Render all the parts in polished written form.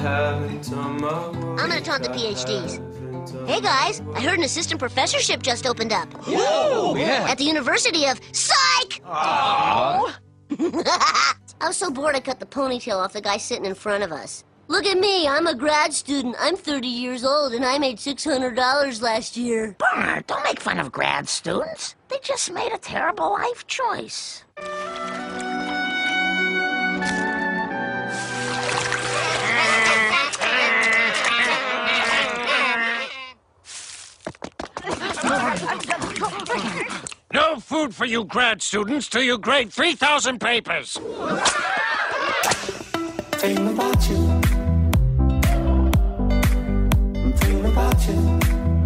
I'm gonna taunt the PhDs. Hey guys, I heard an assistant professorship just opened up. Whoa, yeah. At the University of Psych! Aww. I was so bored I cut the ponytail off the guy sitting in front of us. Look at me, I'm a grad student. I'm 30 years old and I made $600 last year. Bernard, don't make fun of grad students. They just made a terrible life choice. No food for you grad students till you grade 3,000 papers. Thinking about you. I'm thinking about you.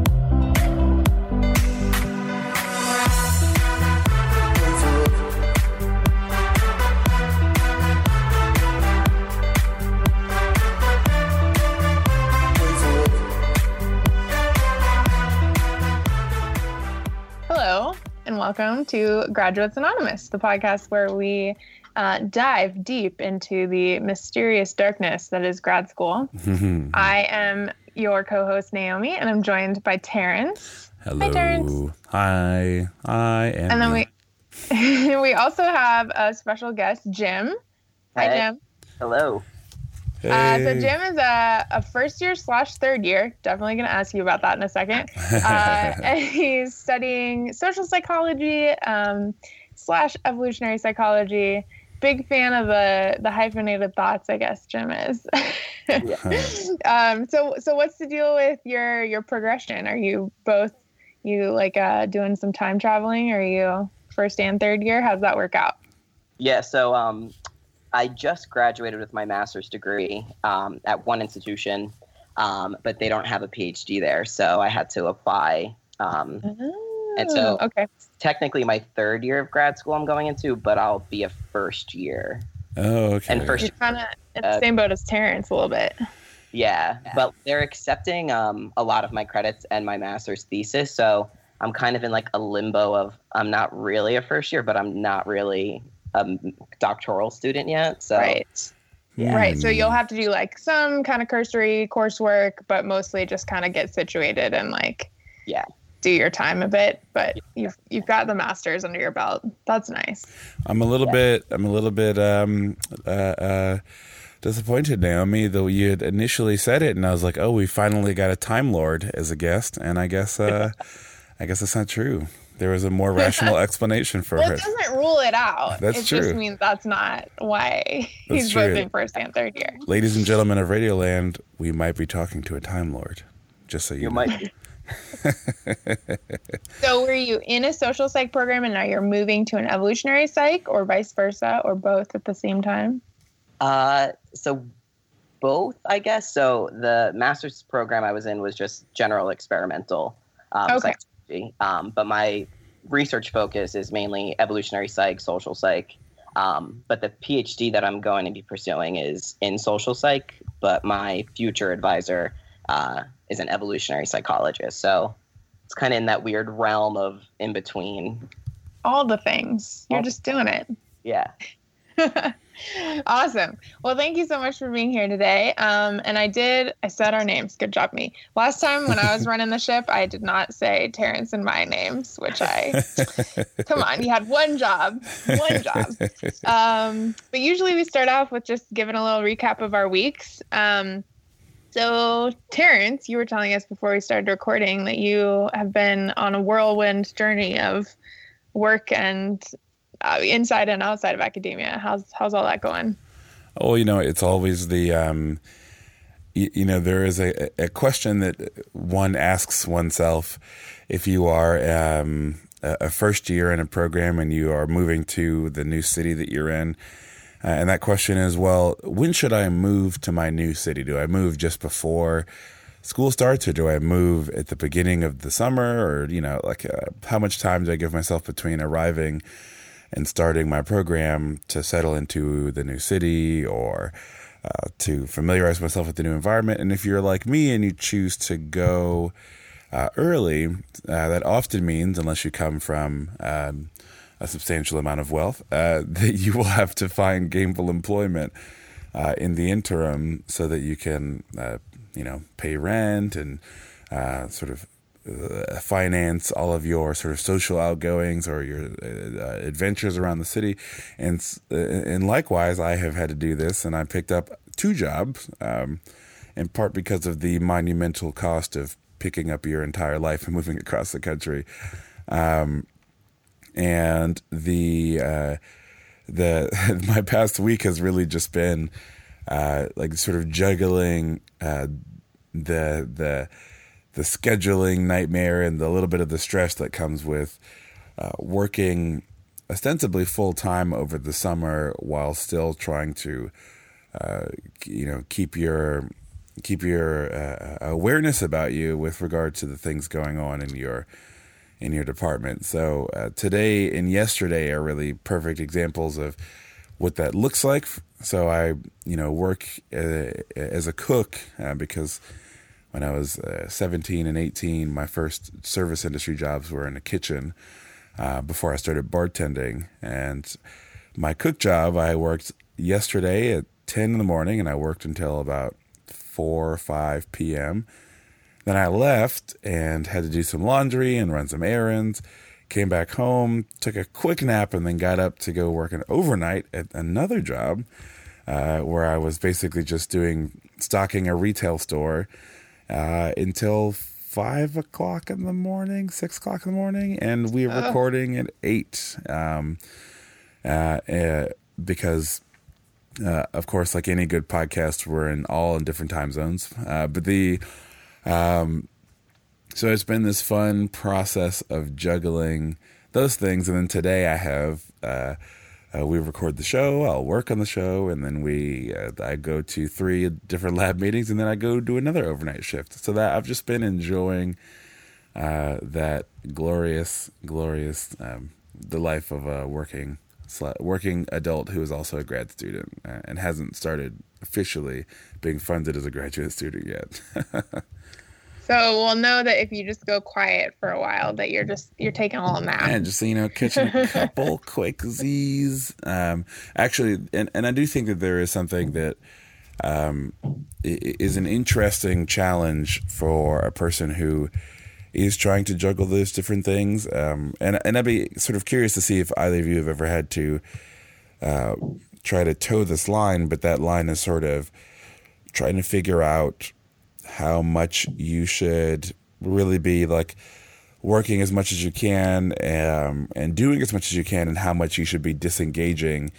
Hello, and welcome to Graduates Anonymous, the podcast where we dive deep into the mysterious darkness that is grad school. I am your co-host, Naomi, and I'm joined by Terrence. Hello. Hi, Terrence. Hi. I am. And then we also have a special guest, Jim. Hi, Jim. Hello. Hey. So Jim is a first year / third year. Definitely going to ask you about that in a second. And he's studying social psychology / evolutionary psychology. Big fan of the hyphenated thoughts, I guess Jim is. So what's the deal with your progression? Are you both doing some time traveling? Or are you first and third year? How's that work out? Yeah, so I just graduated with my master's degree at one institution, but they don't have a PhD there, so I had to apply. And so technically my third year of grad school I'm going into, but I'll be a first year. Oh, okay. And first, you're kind of in the same boat as Terrence a little bit. Yeah, but they're accepting a lot of my credits and my master's thesis, so I'm kind of in like a limbo of I'm not really a first year, but I'm not really a doctoral student yet. So right. Yeah. Right. So you'll have to do like some kind of cursory coursework, but mostly just kind of get situated and do your time a bit. But you've got the master's under your belt. That's nice. I'm a little bit disappointed, Naomi, though you had initially said it, and I was like, oh, we finally got a Time Lord as a guest, and I guess it's not true. There was a more rational explanation for well, her. It doesn't rule it out. That's true. It just means that's not why he's both in first and third year. Ladies and gentlemen of Radioland, we might be talking to a Time Lord. Just so you know. might be. So were you in a social psych program and now you're moving to an evolutionary psych, or vice versa, or both at the same time? So both, I guess. So the master's program I was in was just general experimental psychology. But my research focus is mainly evolutionary psych, social psych. But the PhD that I'm going to be pursuing is in social psych, but my future advisor is an evolutionary psychologist. So it's kind of in that weird realm of in between. All the things. You're just doing it. Yeah. Awesome. Well, thank you so much for being here today. And I said our names. Good job, me. Last time when I was running the ship, I did not say Terrence and my names, come on, you had one job. But usually we start off with just giving a little recap of our weeks. So Terrence, you were telling us before we started recording that you have been on a whirlwind journey of work and inside and outside of academia. How's all that going? Oh, it's always the, there is a question that one asks oneself if you are a first year in a program and you are moving to the new city that you're in. And that question is, well, when should I move to my new city? Do I move just before school starts, or do I move at the beginning of the summer? Or, how much time do I give myself between arriving and starting my program to settle into the new city, or to familiarize myself with the new environment? And if you're like me and you choose to go early, that often means, unless you come from a substantial amount of wealth, that you will have to find gainful employment in the interim so that you can, pay rent and sort of finance all of your sort of social outgoings or your adventures around the city. And likewise, I have had to do this, and I picked up 2 jobs, in part because of the monumental cost of picking up your entire life and moving across the country. And my past week has really just been like sort of juggling the scheduling nightmare and the little bit of the stress that comes with working ostensibly full time over the summer while still trying to keep your awareness about you with regard to the things going on in your department. So today and yesterday are really perfect examples of what that looks like. So I work as a cook because when I was 17 and 18, my first service industry jobs were in a kitchen before I started bartending. And my cook job, I worked yesterday at 10 in the morning, and I worked until about 4 or 5 p.m. Then I left and had to do some laundry and run some errands, came back home, took a quick nap, and then got up to go work an overnight at another job where I was basically just stocking a retail store until 5 o'clock in the morning, 6 o'clock in the morning, and we were recording at 8 because, of course, like any good podcast, we're all in different time zones. So it's been this fun process of juggling those things, and then today I have we record the show, I'll work on the show, and then I go to 3 different lab meetings, and then I go do another overnight shift. So that I've just been enjoying that glorious the life of a working adult who is also a grad student and hasn't started officially being funded as a graduate student yet. So we'll know that if you just go quiet for a while, that you're taking a little nap. And just, catching a couple quick Z's. Actually, and I do think that there is something that is an interesting challenge for a person who is trying to juggle those different things. And I'd be sort of curious to see if either of you have ever had to try to toe this line, but that line is sort of trying to figure out how much you should really be like working as much as you can and doing as much as you can, and how much you should be disengaging.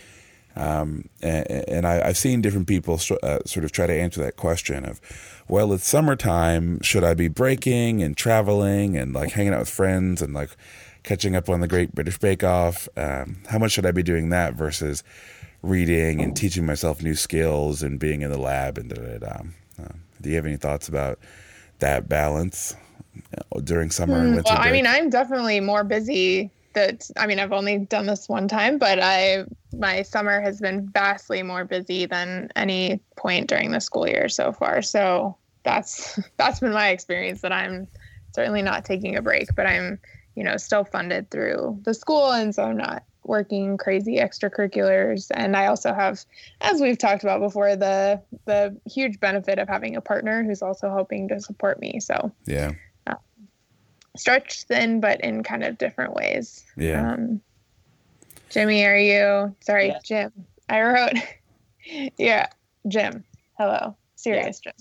And I've seen different people sort of try to answer that question of, well, it's summertime. Should I be breaking and traveling and like hanging out with friends and like catching up on the Great British Bake Off? How much should I be doing that versus reading and teaching myself new skills and being in the lab and da-da-da? Do you have any thoughts about that balance during summer and winter break? I mean, I'm definitely more busy. I've only done this one time, but my summer has been vastly more busy than any point during the school year so far. So that's been my experience, that I'm certainly not taking a break, but I'm, still funded through the school. And so I'm not working crazy extracurriculars. And I also have, as we've talked about before, the huge benefit of having a partner who's also helping to support me. So yeah, stretched thin, but in kind of different ways. Yeah. Jimmy, Yeah. Jim, I wrote, yeah, Jim, hello, serious Jim.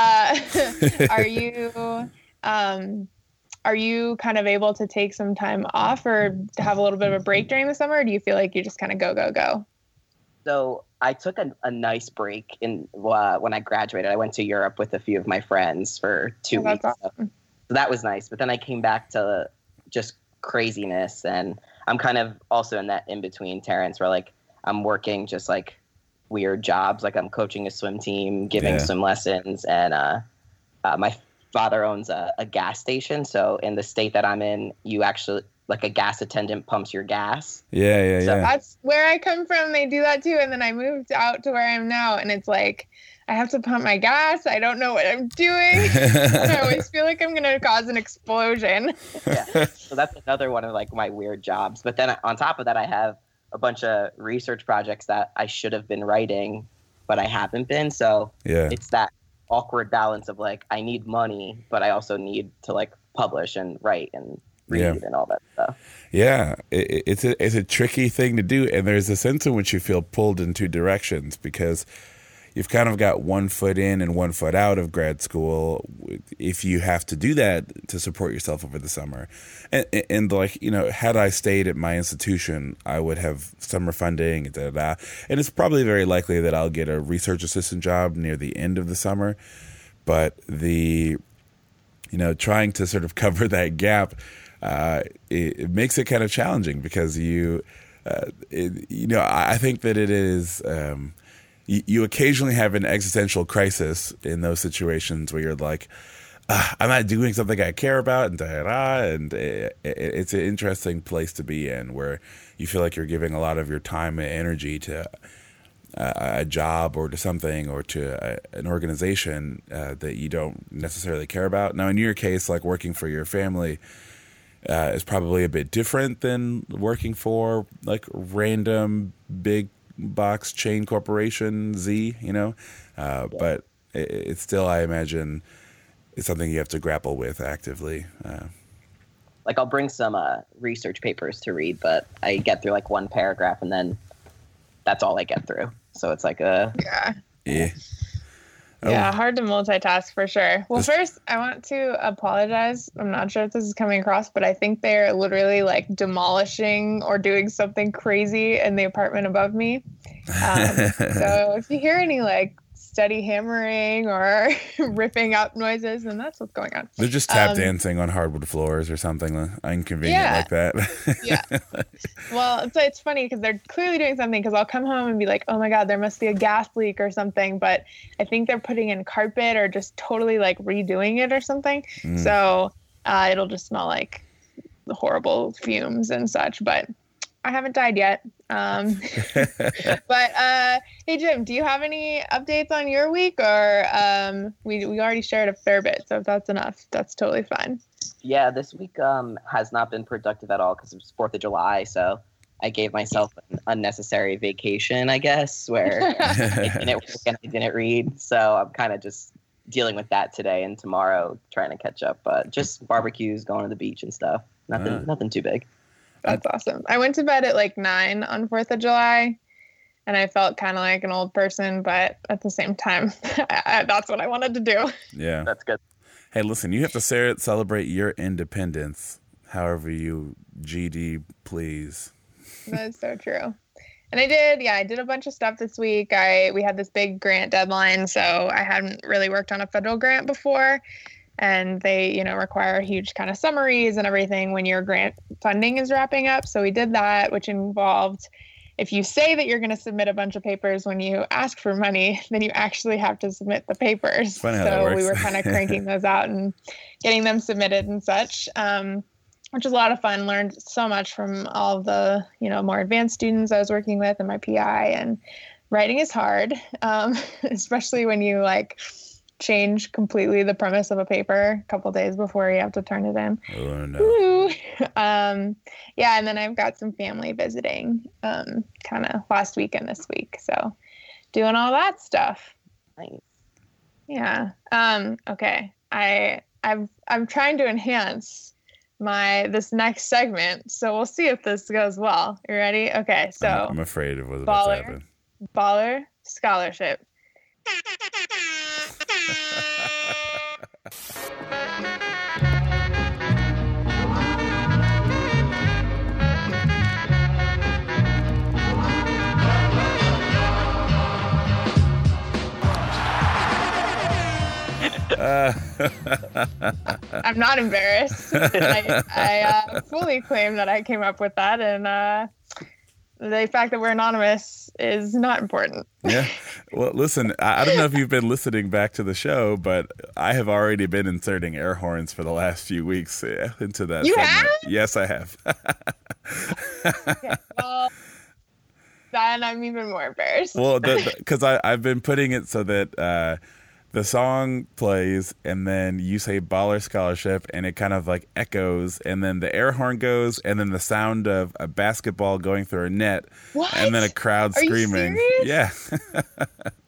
Are you kind of able to take some time off or to have a little bit of a break during the summer? Or do you feel like you just kind of go? So I took a nice break when I graduated. I went to Europe with a few of my friends for 2 weeks. That's awesome. So that was nice. But then I came back to just craziness, and I'm kind of also in that in-between, Terrence, where like I'm working just like weird jobs. Like I'm coaching a swim team, giving swim lessons, and my father owns a gas station. So in the state that I'm in, you actually, like, a gas attendant pumps your gas. Yeah. That's where I come from. They do that too. And then I moved out to where I am now, and it's like, I have to pump my gas. I don't know what I'm doing. I always feel like I'm going to cause an explosion. Yeah. So that's another one of like my weird jobs. But then on top of that, I have a bunch of research projects that I should have been writing but I haven't been. So Yeah. it's that awkward balance of like, I need money, but I also need to like publish and write and read and all that stuff. Yeah, it's a tricky thing to do, and there's a sense in which you feel pulled in two directions because you've kind of got one foot in and one foot out of grad school if you have to do that to support yourself over the summer. And like, you know, had I stayed at my institution, I would have summer funding, and it's probably very likely that I'll get a research assistant job near the end of the summer. But trying to sort of cover that gap, it makes it kind of challenging because I think that it is, you occasionally have an existential crisis in those situations where you're like, I'm not doing something I care about, and it's an interesting place to be in where you feel like you're giving a lot of your time and energy to a job or to something or to an organization that you don't necessarily care about. Now, in your case, like working for your family is probably a bit different than working for like random big box chain corporation Z, but it's still, I imagine, it's something you have to grapple with actively. Like I'll bring some research papers to read, but I get through like one paragraph and then that's all I get through. So it's like yeah. Oh. Yeah, hard to multitask for sure. Well, first, I want to apologize. I'm not sure if this is coming across, but I think they're literally like demolishing or doing something crazy in the apartment above me. So if you hear any like steady hammering or ripping up noises, then that's what's going on. They're just tap dancing on hardwood floors or something inconvenient like that. Yeah. Well, it's funny because they're clearly doing something because I'll come home and be like, oh my God, there must be a gas leak or something. But I think they're putting in carpet or just totally like redoing it or something. So it'll just smell like the horrible fumes and such. But I haven't died yet. But hey, Jim, do you have any updates on your week, or we already shared a fair bit, so if that's enough, that's totally fine. Yeah, this week has not been productive at all because it was 4th of July, so I gave myself an unnecessary vacation, I guess, where I didn't work and I didn't read. So I'm kind of just dealing with that today and tomorrow, trying to catch up. But just barbecues, going to the beach and stuff. Nothing too big. That's awesome. I went to bed at like 9 on 4th of July, and I felt kind of like an old person, but at the same time, that's what I wanted to do. Yeah. That's good. Hey, listen, you have to celebrate your independence however you GD please. That is so true. And I did a bunch of stuff this week. We had this big grant deadline, so I hadn't really worked on a federal grant before. And they, require huge kind of summaries and everything when your grant funding is wrapping up. So we did that, which involved, if you say that you're going to submit a bunch of papers when you ask for money, then you actually have to submit the papers. Funny how that works. We were kind of cranking those out and getting them submitted and such, which was a lot of fun. Learned so much from all of the, more advanced students I was working with and my PI. And writing is hard, especially when you change completely the premise of a paper a couple days before you have to turn it in. Oh no. And then I've got some family visiting kind of last week and this week. So doing all that stuff. Nice. Yeah. Okay. I'm trying to enhance this next segment. So we'll see if this goes well. You ready? Okay. So I'm afraid of what's about to happen. Baller Scholarship. I'm not embarrassed. I fully claim that I came up with that, and the fact that we're anonymous is not important. Yeah. Well, listen, I don't know if you've been listening back to the show, but I have already been inserting air horns for the last few weeks into that You segment. have? Yes, I have. Okay, well, then I'm even more embarrassed. Well, because I've been putting it so that the song plays and then you say Baller Scholarship and it kind of echoes and then the air horn goes and then the sound of a basketball going through a net. What? And then a crowd Are you screaming. serious? Yeah.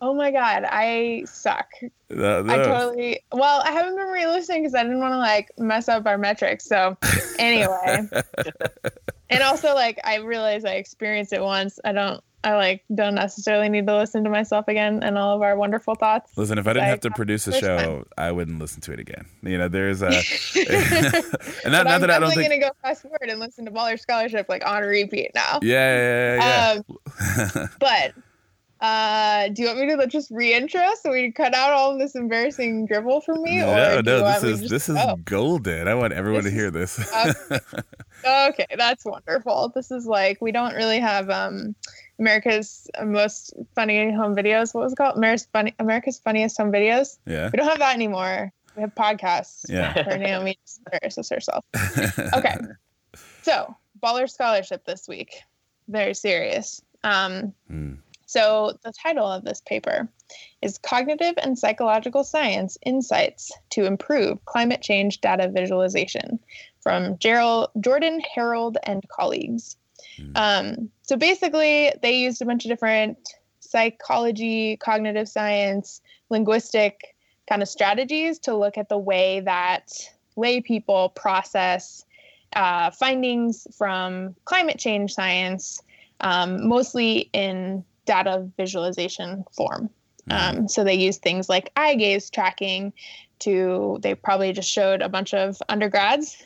Oh my God, I suck. No. I haven't been re-listening because I didn't want to like mess up our metrics. So anyway, and also like I realized I experienced it once. I don't necessarily need to listen to myself again and all of our wonderful thoughts. Listen, if I didn't have to produce a show, I wouldn't listen to it again. You know, there's a, and not that I don't think. I'm gonna go fast forward and listen to Baller Scholarship like on repeat now. Yeah. But do you want me to just re-intro so we cut out all of this embarrassing dribble from me? No, this is golden. I want everyone to hear this. Okay, that's wonderful. This is like, we don't really have America's Most Funny Home Videos. What was it called? America's Funniest Home Videos. Yeah. We don't have that anymore. We have podcasts. Yeah. Where Naomi embarrasses herself. Okay. So, Baller Scholarship this week. Very serious. So the title of this paper is Cognitive and Psychological Science Insights to Improve Climate Change Data Visualization from Jordan Harold and colleagues. So basically, they used a bunch of different psychology, cognitive science, linguistic kind of strategies to look at the way that lay people process findings from climate change science, mostly in data visualization form. So they use things like eye gaze tracking they probably just showed a bunch of undergrads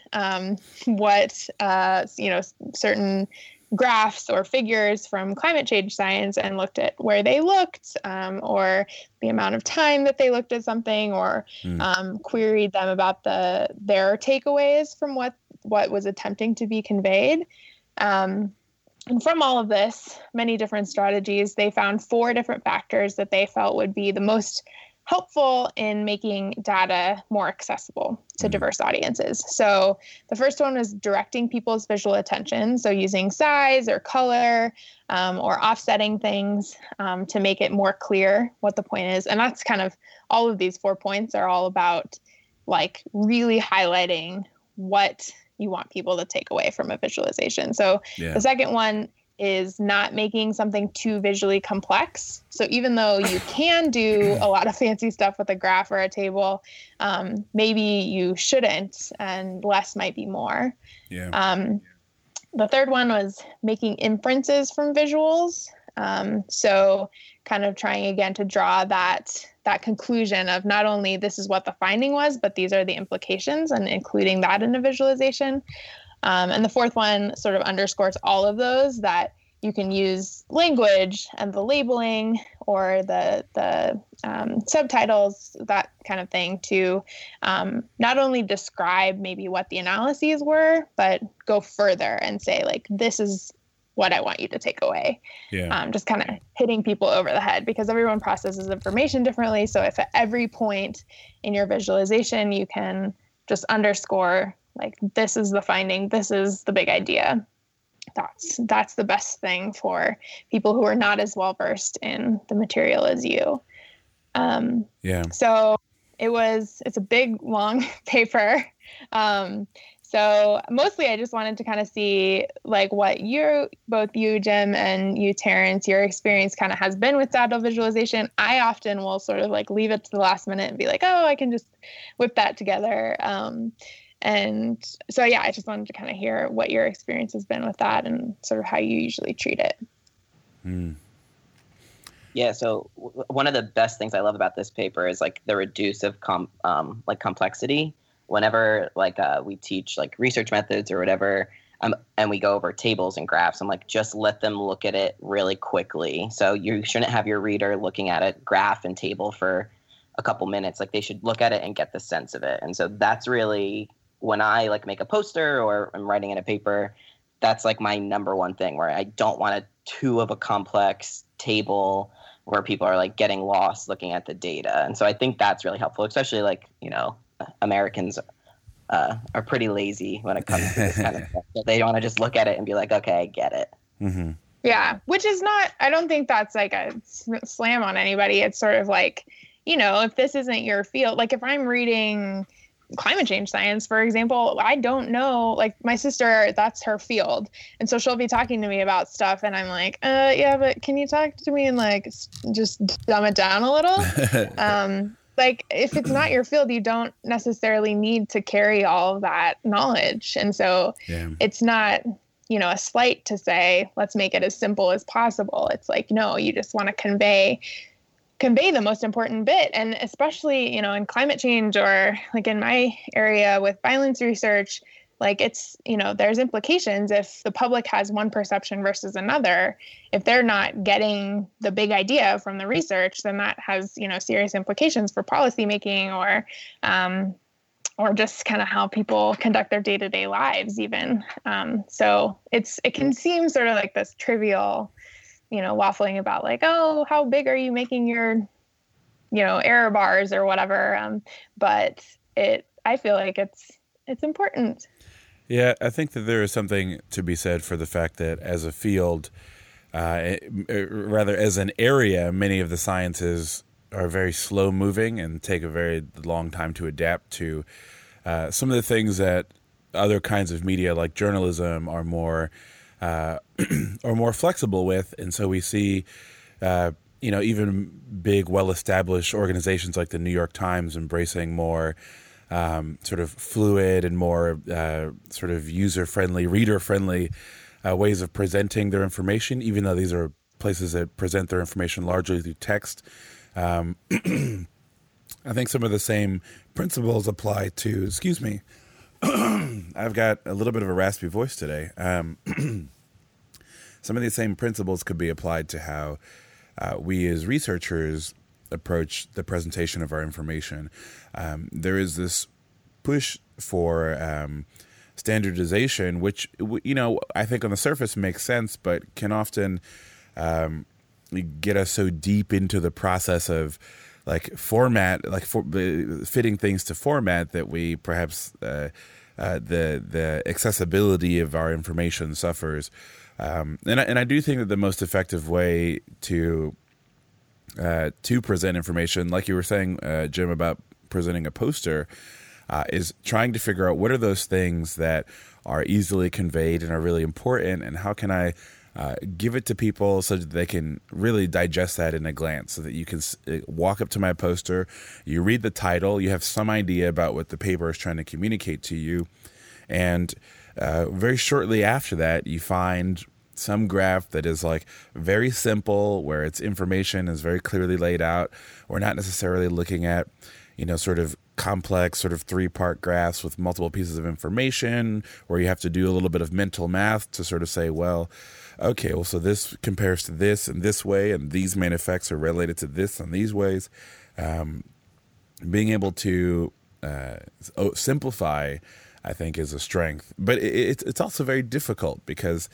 certain graphs or figures from climate change science and looked at where they looked or the amount of time that they looked at something or queried them about their takeaways from what was attempting to be conveyed. And from all of this, many different strategies, they found 4 different factors that they felt would be the most helpful in making data more accessible to diverse audiences. So the first one was directing people's visual attention. So using size or color or offsetting things to make it more clear what the point is. And that's kind of all of these 4 points are all about like really highlighting what you want people to take away from a visualization. So the second one is not making something too visually complex. So even though you can do a lot of fancy stuff with a graph or a table, maybe you shouldn't, and less might be more. The third one was making inferences from visuals. So kind of trying again to draw that conclusion of not only this is what the finding was, but these are the implications and including that in a visualization. And the fourth one sort of underscores all of those, that you can use language and the labeling or the subtitles, that kind of thing, to not only describe maybe what the analyses were, but go further and say, like, this is what I want you to take away. Just kind of hitting people over the head, because everyone processes information differently. So if at every point in your visualization, you can just underscore, like, this is the finding, this is the big idea, that's the best thing for people who are not as well versed in the material as you. So it's a big, long paper. So mostly I just wanted to kind of see, like, what both you, Jim, and you, Terrence, your experience kind of has been with data visualization. I often will sort of like leave it to the last minute and be like, oh, I can just whip that together. And so, I just wanted to kind of hear what your experience has been with that and sort of how you usually treat it. Yeah, so one of the best things I love about this paper is like the reduce of complexity. Whenever we teach like research methods or whatever, and we go over tables and graphs, I'm like, just let them look at it really quickly. So you shouldn't have your reader looking at a graph and table for a couple minutes. Like, they should look at it and get the sense of it. And so that's really, when I like make a poster or I'm writing in a paper, that's like my number one thing, where I don't want too of a complex table where people are like getting lost looking at the data. And so I think that's really helpful, especially like, Americans are pretty lazy when it comes to this kind of stuff. So they want to just look at it and be like, okay, I get it. Mm-hmm. Yeah, which is not, I don't think that's like a slam on anybody. It's sort of like, if this isn't your field, like if I'm reading climate change science, for example, I don't know, like my sister, that's her field. And so she'll be talking to me about stuff and I'm like, yeah, but can you talk to me and like just dumb it down a little? Like if it's not your field, you don't necessarily need to carry all of that knowledge. And so it's not, a slight to say, let's make it as simple as possible. It's like, no, you just want to convey the most important bit. And especially, in climate change or like in my area with violence research, like it's, there's implications if the public has one perception versus another. If they're not getting the big idea from the research, then that has, serious implications for policymaking or just kind of how people conduct their day-to-day lives even. So it can seem sort of like this trivial, waffling about like, oh, how big are you making your, error bars or whatever. But I feel like it's important. Yeah, I think that there is something to be said for the fact that as a field, rather as an area, many of the sciences are very slow moving and take a very long time to adapt to some of the things that other kinds of media like journalism are more flexible with. And so we see, even big, well-established organizations like the New York Times embracing more sort of fluid and more sort of user-friendly, reader-friendly ways of presenting their information, even though these are places that present their information largely through text. I think some of the same principles apply to, excuse me, I've got a little bit of a raspy voice today. Some of these same principles could be applied to how we as researchers approach the presentation of our information. There is this push for standardization, which, I think on the surface makes sense, but can often get us so deep into the process of like format, fitting things to format that we perhaps the accessibility of our information suffers. And I do think that the most effective way to present information, like you were saying, Jim, about presenting a poster, is trying to figure out what are those things that are easily conveyed and are really important, and how can I give it to people so that they can really digest that in a glance, so that you can walk up to my poster, you read the title, you have some idea about what the paper is trying to communicate to you, and very shortly after that, you find some graph that is like very simple, where its information is very clearly laid out. We're not necessarily looking at, sort of complex sort of 3-part graphs with multiple pieces of information where you have to do a little bit of mental math to sort of say, well, okay, well, so this compares to this in this way, and these main effects are related to this in these ways. Being able to simplify, I think, is a strength. But it's also very difficult because,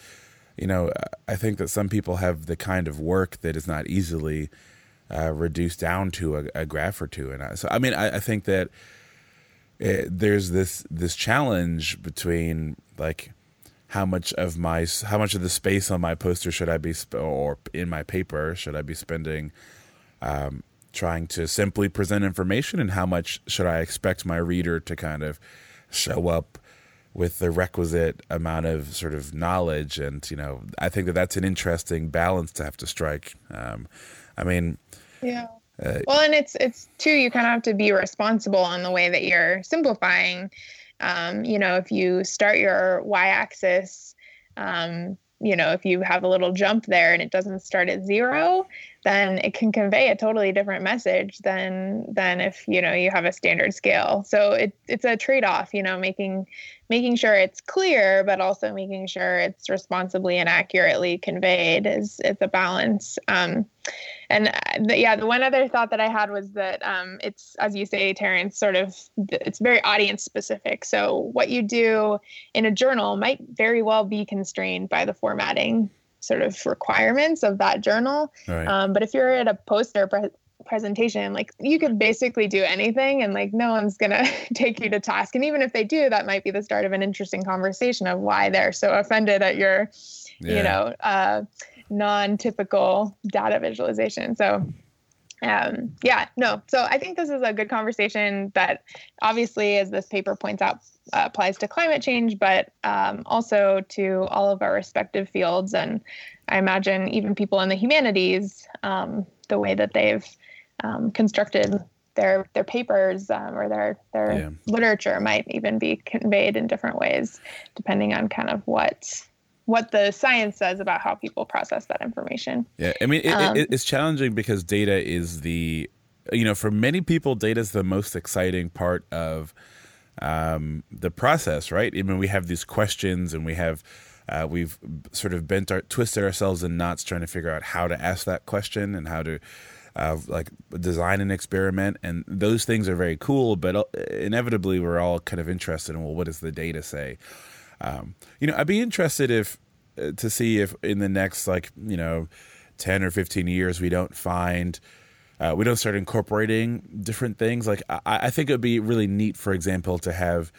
I think that some people have the kind of work that is not easily reduced down to a graph or two. And I think that there's this challenge between like how much of the space on my poster should I be or in my paper should I be spending trying to simply present information, and how much should I expect my reader to kind of show up with the requisite amount of sort of knowledge. And, I think that that's an interesting balance to have to strike. Yeah. Well, and it's too, you kind of have to be responsible on the way that you're simplifying. If you start your y-axis, if you have a little jump there and it doesn't start at 0, then it can convey a totally different message than if, you have a standard scale. So it's a trade-off, making sure it's clear, but also making sure it's responsibly and accurately conveyed it's a balance. The one other thought that I had was that it's, as you say, Terrence, it's very audience specific. So what you do in a journal might very well be constrained by the formatting sort of requirements of that journal. Right. But if you're at a poster presentation, like you could basically do anything and like no one's going to take you to task. And even if they do, that might be the start of an interesting conversation of why they're so offended at your, non-typical data visualization. So So I think this is a good conversation that obviously, as this paper points out, applies to climate change, but also to all of our respective fields. And I imagine even people in the humanities, the way that they've constructed their papers or their literature might even be conveyed in different ways, depending on kind of what the science says about how people process that information. Yeah, I mean, it's challenging because data is for many people, data is the most exciting part of the process, right? I mean, we have these questions and we've sort of twisted ourselves in knots trying to figure out how to ask that question and how to design an experiment. And those things are very cool, but inevitably we're all kind of interested in, well, what does the data say? I'd be interested to see if in the next 10 or 15 years we don't start incorporating different things. Like I think it would be really neat, for example, to have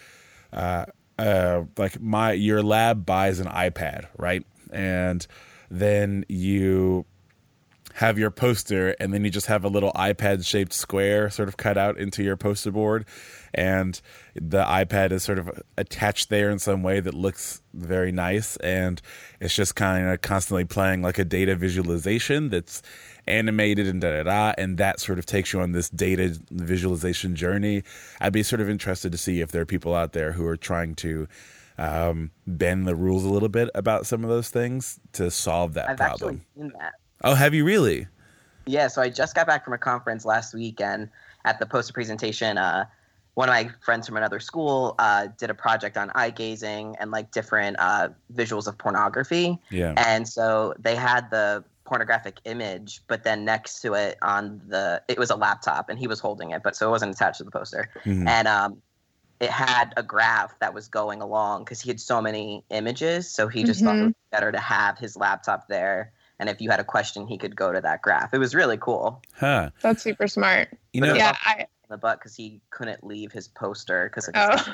your lab buys an iPad, right? And then you have your poster, and then you just have a little iPad-shaped square sort of cut out into your poster board, and the iPad is sort of attached there in some way that looks very nice, and it's just kind of constantly playing like a data visualization that's animated and da-da-da, and that sort of takes you on this data visualization journey. I'd be sort of interested to see if there are people out there who are trying to bend the rules a little bit about some of those things to solve that problem. I've actually seen that. Oh, have you really? Yeah, so I just got back from a conference last week, and at the poster presentation, one of my friends from another school did a project on eye gazing and different visuals of pornography. Yeah. And so they had the pornographic image, but then next to it it was a laptop, and he was holding it, but so it wasn't attached to the poster. Mm-hmm. And it had a graph that was going along because he had so many images, so he just thought it was better to have his laptop there. And if you had a question, he could go to that graph. It was really cool. Huh. That's super smart. The butt because he couldn't leave his poster because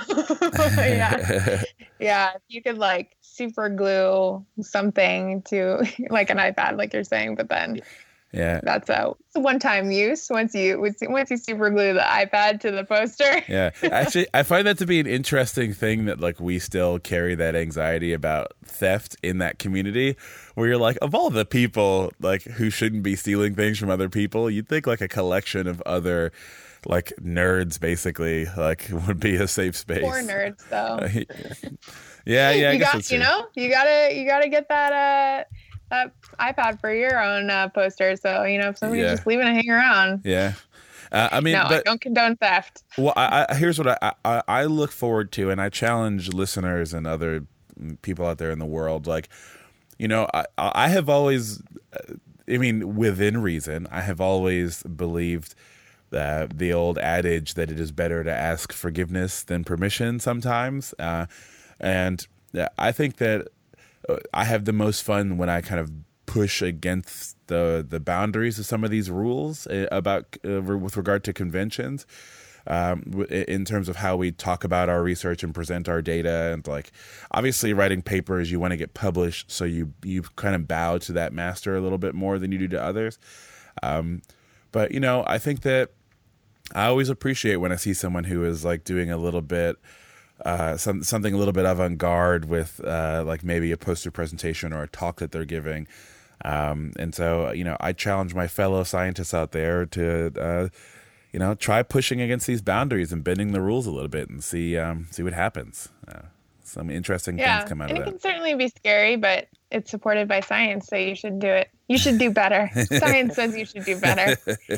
yeah. You could super glue something to an iPad, like you're saying, but then that's a one-time use once you super glue the iPad to the poster. Yeah, actually, I find that to be an interesting thing that we still carry that anxiety about theft in that community, where you're of all the people who shouldn't be stealing things from other people, you'd think a collection of other nerds basically would be a safe space. Poor nerds though. Yeah. You gotta get that iPad for your own poster. So if somebody's just leaving it hang around. Yeah. I don't condone theft. Well, here's what I look forward to, and I challenge listeners and other people out there in the world. I have always, within reason, I have always believed that the old adage that it is better to ask forgiveness than permission sometimes. And I think that I have the most fun when I kind of push against the boundaries of some of these rules about with regard to conventions, in terms of how we talk about our research and present our data. And obviously writing papers, you want to get published, so you kind of bow to that master a little bit more than you do to others. But I think that I always appreciate when I see someone who is doing a little bit something a little bit avant-garde with maybe a poster presentation or a talk that they're giving. And so, I challenge my fellow scientists out there to, try pushing against these boundaries and bending the rules a little bit and see what happens. Some interesting things come out of that. It can certainly be scary, but it's supported by science, so you should do it. You should do better. Science says you should do better.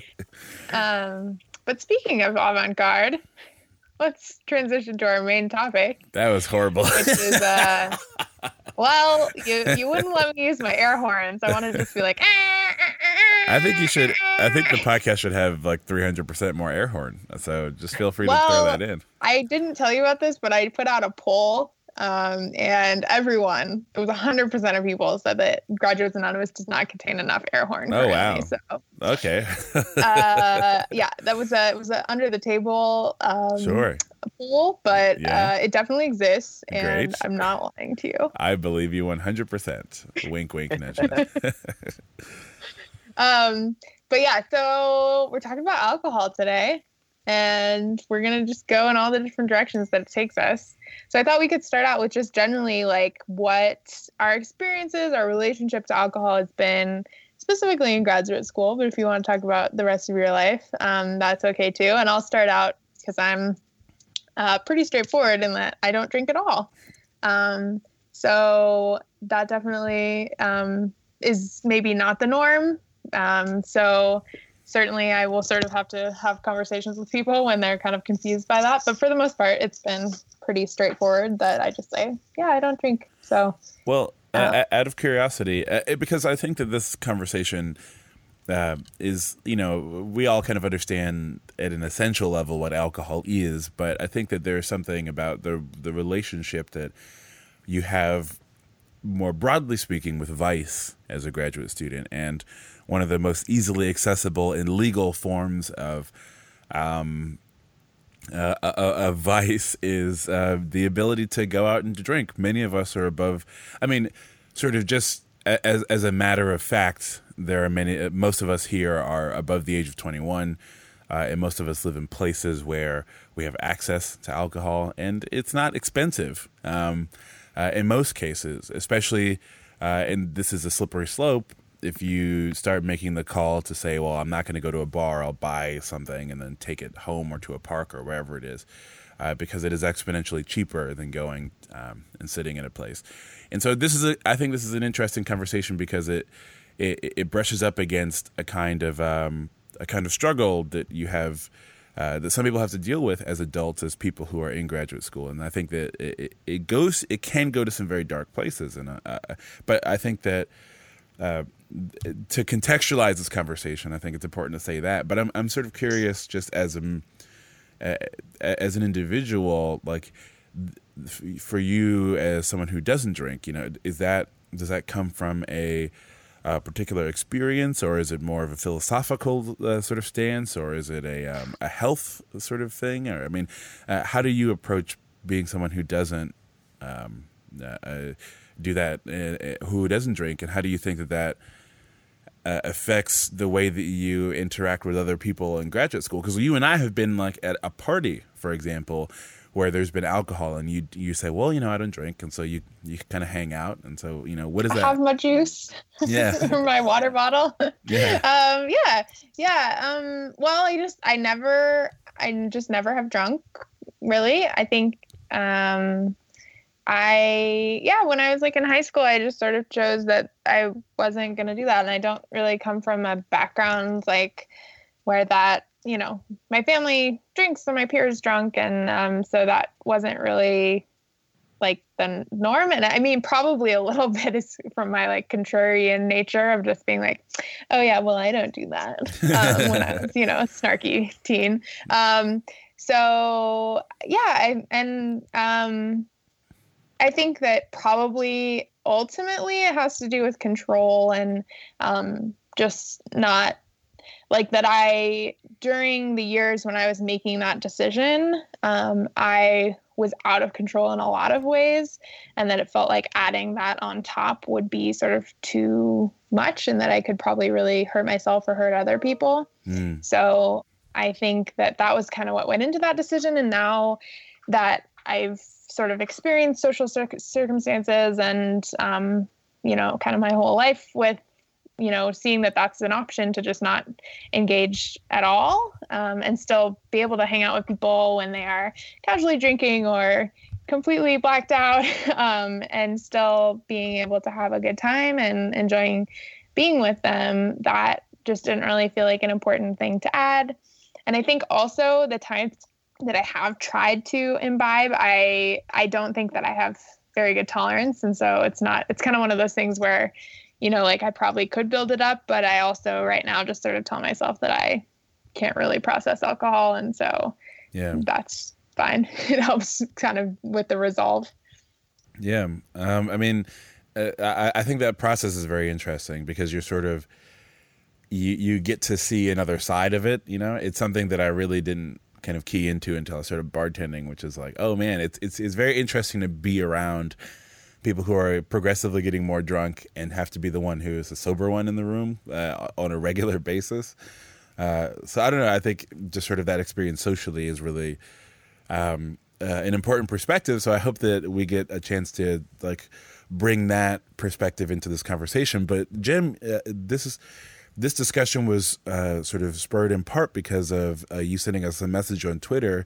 But speaking of avant-garde, let's transition to our main topic. That was horrible. Which is, you wouldn't let me use my air horns. I wanted to just be like, I think the podcast should have 300% more air horn. So just feel free to throw that in. I didn't tell you about this, but I put out a poll. And everyone, it was 100% of people said that Graduates Anonymous does not contain enough air horn. Oh, wow. So, okay. It was a under the table poll, but it definitely exists, and I'm not lying to you. I believe you 100%. Wink, wink, nudge. But yeah, so we're talking about alcohol today, and we're going to just go in all the different directions that it takes us. So I thought we could start out with just generally like what our experiences, our relationship to alcohol has been, specifically in graduate school. But if you want to talk about the rest of your life, that's okay too. And I'll start out because I'm pretty straightforward in that I don't drink at all. So that definitely is maybe not the norm. So certainly I will sort of have to have conversations with people when they're kind of confused by that. But for the most part, it's been pretty straightforward that I just say, yeah, I don't drink. So, well, out of curiosity, because I think that this conversation is, you know, we all kind of understand at an essential level what alcohol is, but I think that there's something about the relationship that you have, more broadly speaking, with vice as a graduate student. And one of the most easily accessible and legal forms of vice is the ability to go out and to drink. Many of us are above, I mean, sort of just as a matter of fact, there are most of us here are above the age of 21, and most of us live in places where we have access to alcohol, and it's not expensive in most cases, especially, and this is a slippery slope, if you start making the call to say, well, I'm not going to go to a bar, I'll buy something and then take it home or to a park or wherever it is, because it is exponentially cheaper than going and sitting in a place. And so I think this is an interesting conversation because it brushes up against a kind of struggle that you have, that some people have to deal with as adults, as people who are in graduate school. And I think that it can go to some very dark places. And but I think that to contextualize this conversation, I think it's important to say that. But I'm sort of curious, just as an individual, like for you as someone who doesn't drink, you know, does that come from a particular experience, or is it more of a philosophical sort of stance, or is it a health sort of thing? Or I mean, how do you approach being someone who doesn't do that, who doesn't drink, and how do you think that affects the way that you interact with other people in graduate school? Because you and I have been like at a party, for example, where there's been alcohol, and you say, well, you know, I don't drink, and so you kind of hang out, and so, you know, what is that? I have my juice, yeah, or my water bottle, yeah, Well, I just never have drunk, really. I think, when I was like in high school, I just sort of chose that I wasn't going to do that. And I don't really come from a background like where that, you know, my family drinks, so my peers drunk. And so that wasn't really like the norm. And I mean, probably a little bit is from my like contrarian nature of just being like, oh yeah, well, I don't do that when I was, you know, a snarky teen. I think that probably ultimately it has to do with control and just not like that. During the years when I was making that decision, I was out of control in a lot of ways, and that it felt like adding that on top would be sort of too much, and that I could probably really hurt myself or hurt other people. So I think that was kind of what went into that decision. And now that I've sort of experienced social circumstances and, you know, kind of my whole life with, you know, seeing that that's an option to just not engage at all, and still be able to hang out with people when they are casually drinking or completely blacked out, and still being able to have a good time and enjoying being with them, that just didn't really feel like an important thing to add. And I think also the times that I have tried to imbibe, I don't think that I have very good tolerance. And so it's kind of one of those things where, you know, like I probably could build it up, but I also right now just sort of tell myself that I can't really process alcohol. And so that's fine. It helps kind of with the resolve. Yeah. I mean, I think that process is very interesting because you're sort of, you get to see another side of it. You know, it's something that I really didn't kind of key into until I started bartending, which is like, oh man, it's very interesting to be around people who are progressively getting more drunk and have to be the one who is the sober one in the room on a regular basis. So I don't know. I think just sort of that experience socially is really an important perspective. So I hope that we get a chance to like bring that perspective into this conversation. But Jim, this discussion was sort of spurred in part because of you sending us a message on Twitter,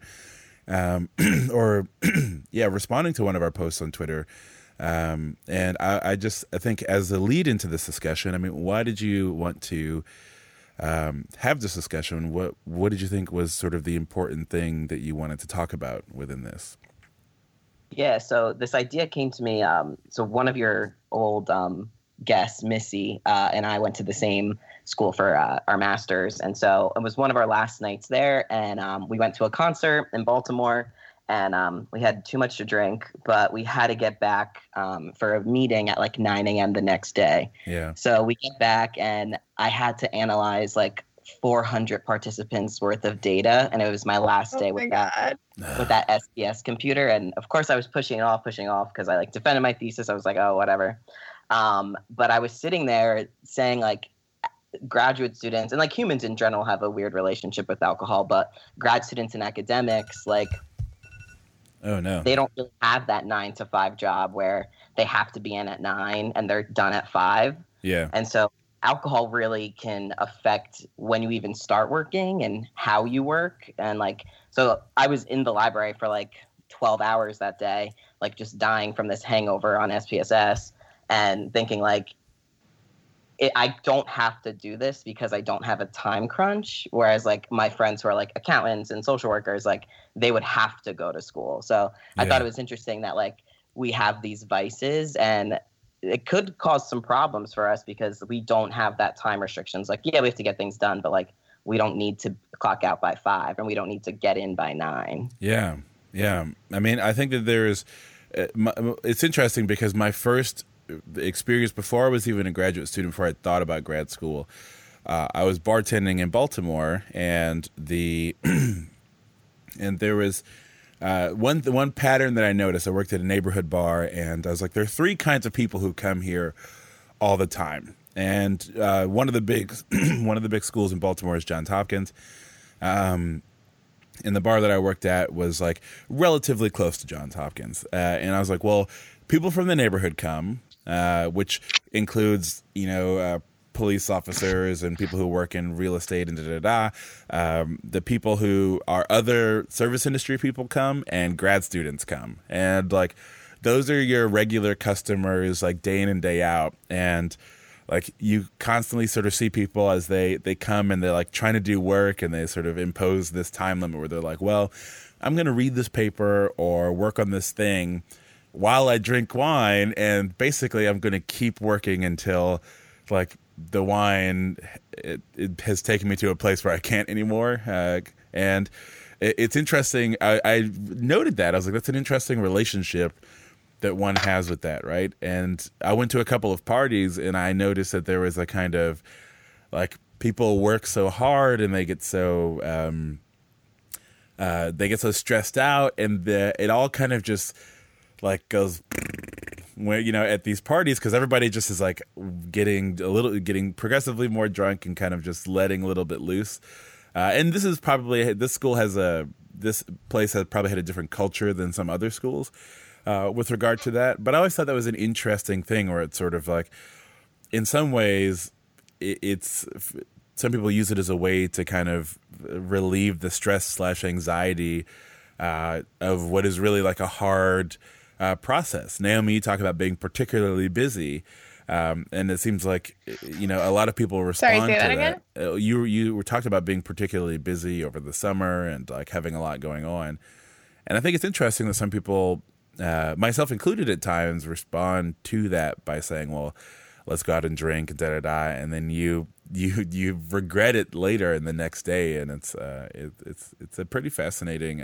or responding to one of our posts on Twitter. And I think as a lead into this discussion, I mean, why did you want to have this discussion? What did you think was sort of the important thing that you wanted to talk about within this? Yeah, so this idea came to me. So one of your old guests, Missy, and I went to the same school for our master's. And so it was one of our last nights there. And we went to a concert in Baltimore. And we had too much to drink, but we had to get back for a meeting at like 9 a.m. the next day. Yeah. So we get back, and I had to analyze like 400 participants worth of data, and it was my last day with that SPS computer. And of course, I was pushing it off because I like defended my thesis. I was like, oh, whatever. But I was sitting there saying like, graduate students and like humans in general have a weird relationship with alcohol, but grad students and academics, like, oh no, they don't really have that 9 to 5 job where they have to be in at 9 and they're done at 5. Yeah. And so alcohol really can affect when you even start working and how you work. And like, so I was in the library for like 12 hours that day, like just dying from this hangover on SPSS and thinking like, I don't have to do this because I don't have a time crunch. Whereas like my friends who are like accountants and social workers, like they would have to go to school. So I thought it was interesting that like we have these vices, and it could cause some problems for us because we don't have that time restrictions. Like, yeah, we have to get things done, but like we don't need to clock out by 5 and we don't need to get in by 9. Yeah. Yeah. I mean, I think that it's interesting because my first experience before I was even a graduate student, before I thought about grad school, I was bartending in Baltimore, and and there was one pattern that I noticed. I worked at a neighborhood bar, and I was like, there are 3 kinds of people who come here all the time, and one of the big schools in Baltimore is Johns Hopkins. And the bar that I worked at was like relatively close to Johns Hopkins, and I was like, well, people from the neighborhood come, which includes, police officers and people who work in real estate and the people who are other service industry people come, and grad students come. And like, those are your regular customers, like day in and day out. And like, you constantly sort of see people as they come and they're like trying to do work, and they sort of impose this time limit where they're like, well, I'm going to read this paper or work on this thing while I drink wine, and basically I'm going to keep working until like the wine it has taken me to a place where I can't anymore. And it's interesting. I noted that. I was like, that's an interesting relationship that one has with that, right? And I went to a couple of parties, and I noticed that there was a kind of like, people work so hard and they get so stressed out, and it all kind of just like goes when, at these parties, because everybody just is like getting progressively more drunk and kind of just letting a little bit loose. And this place has probably had a different culture than some other schools with regard to that. But I always thought that was an interesting thing, where it's sort of like, in some ways, it's some people use it as a way to kind of relieve the stress / anxiety of what is really like a hard process. Naomi, you talk about being particularly busy, and it seems like a lot of people respond Sorry, say that to again? that. You were talking about being particularly busy over the summer and like having a lot going on, and I think it's interesting that some people, myself included at times, respond to that by saying, "Well, let's go out and drink," and and then you regret it later in the next day, and it's a pretty fascinating.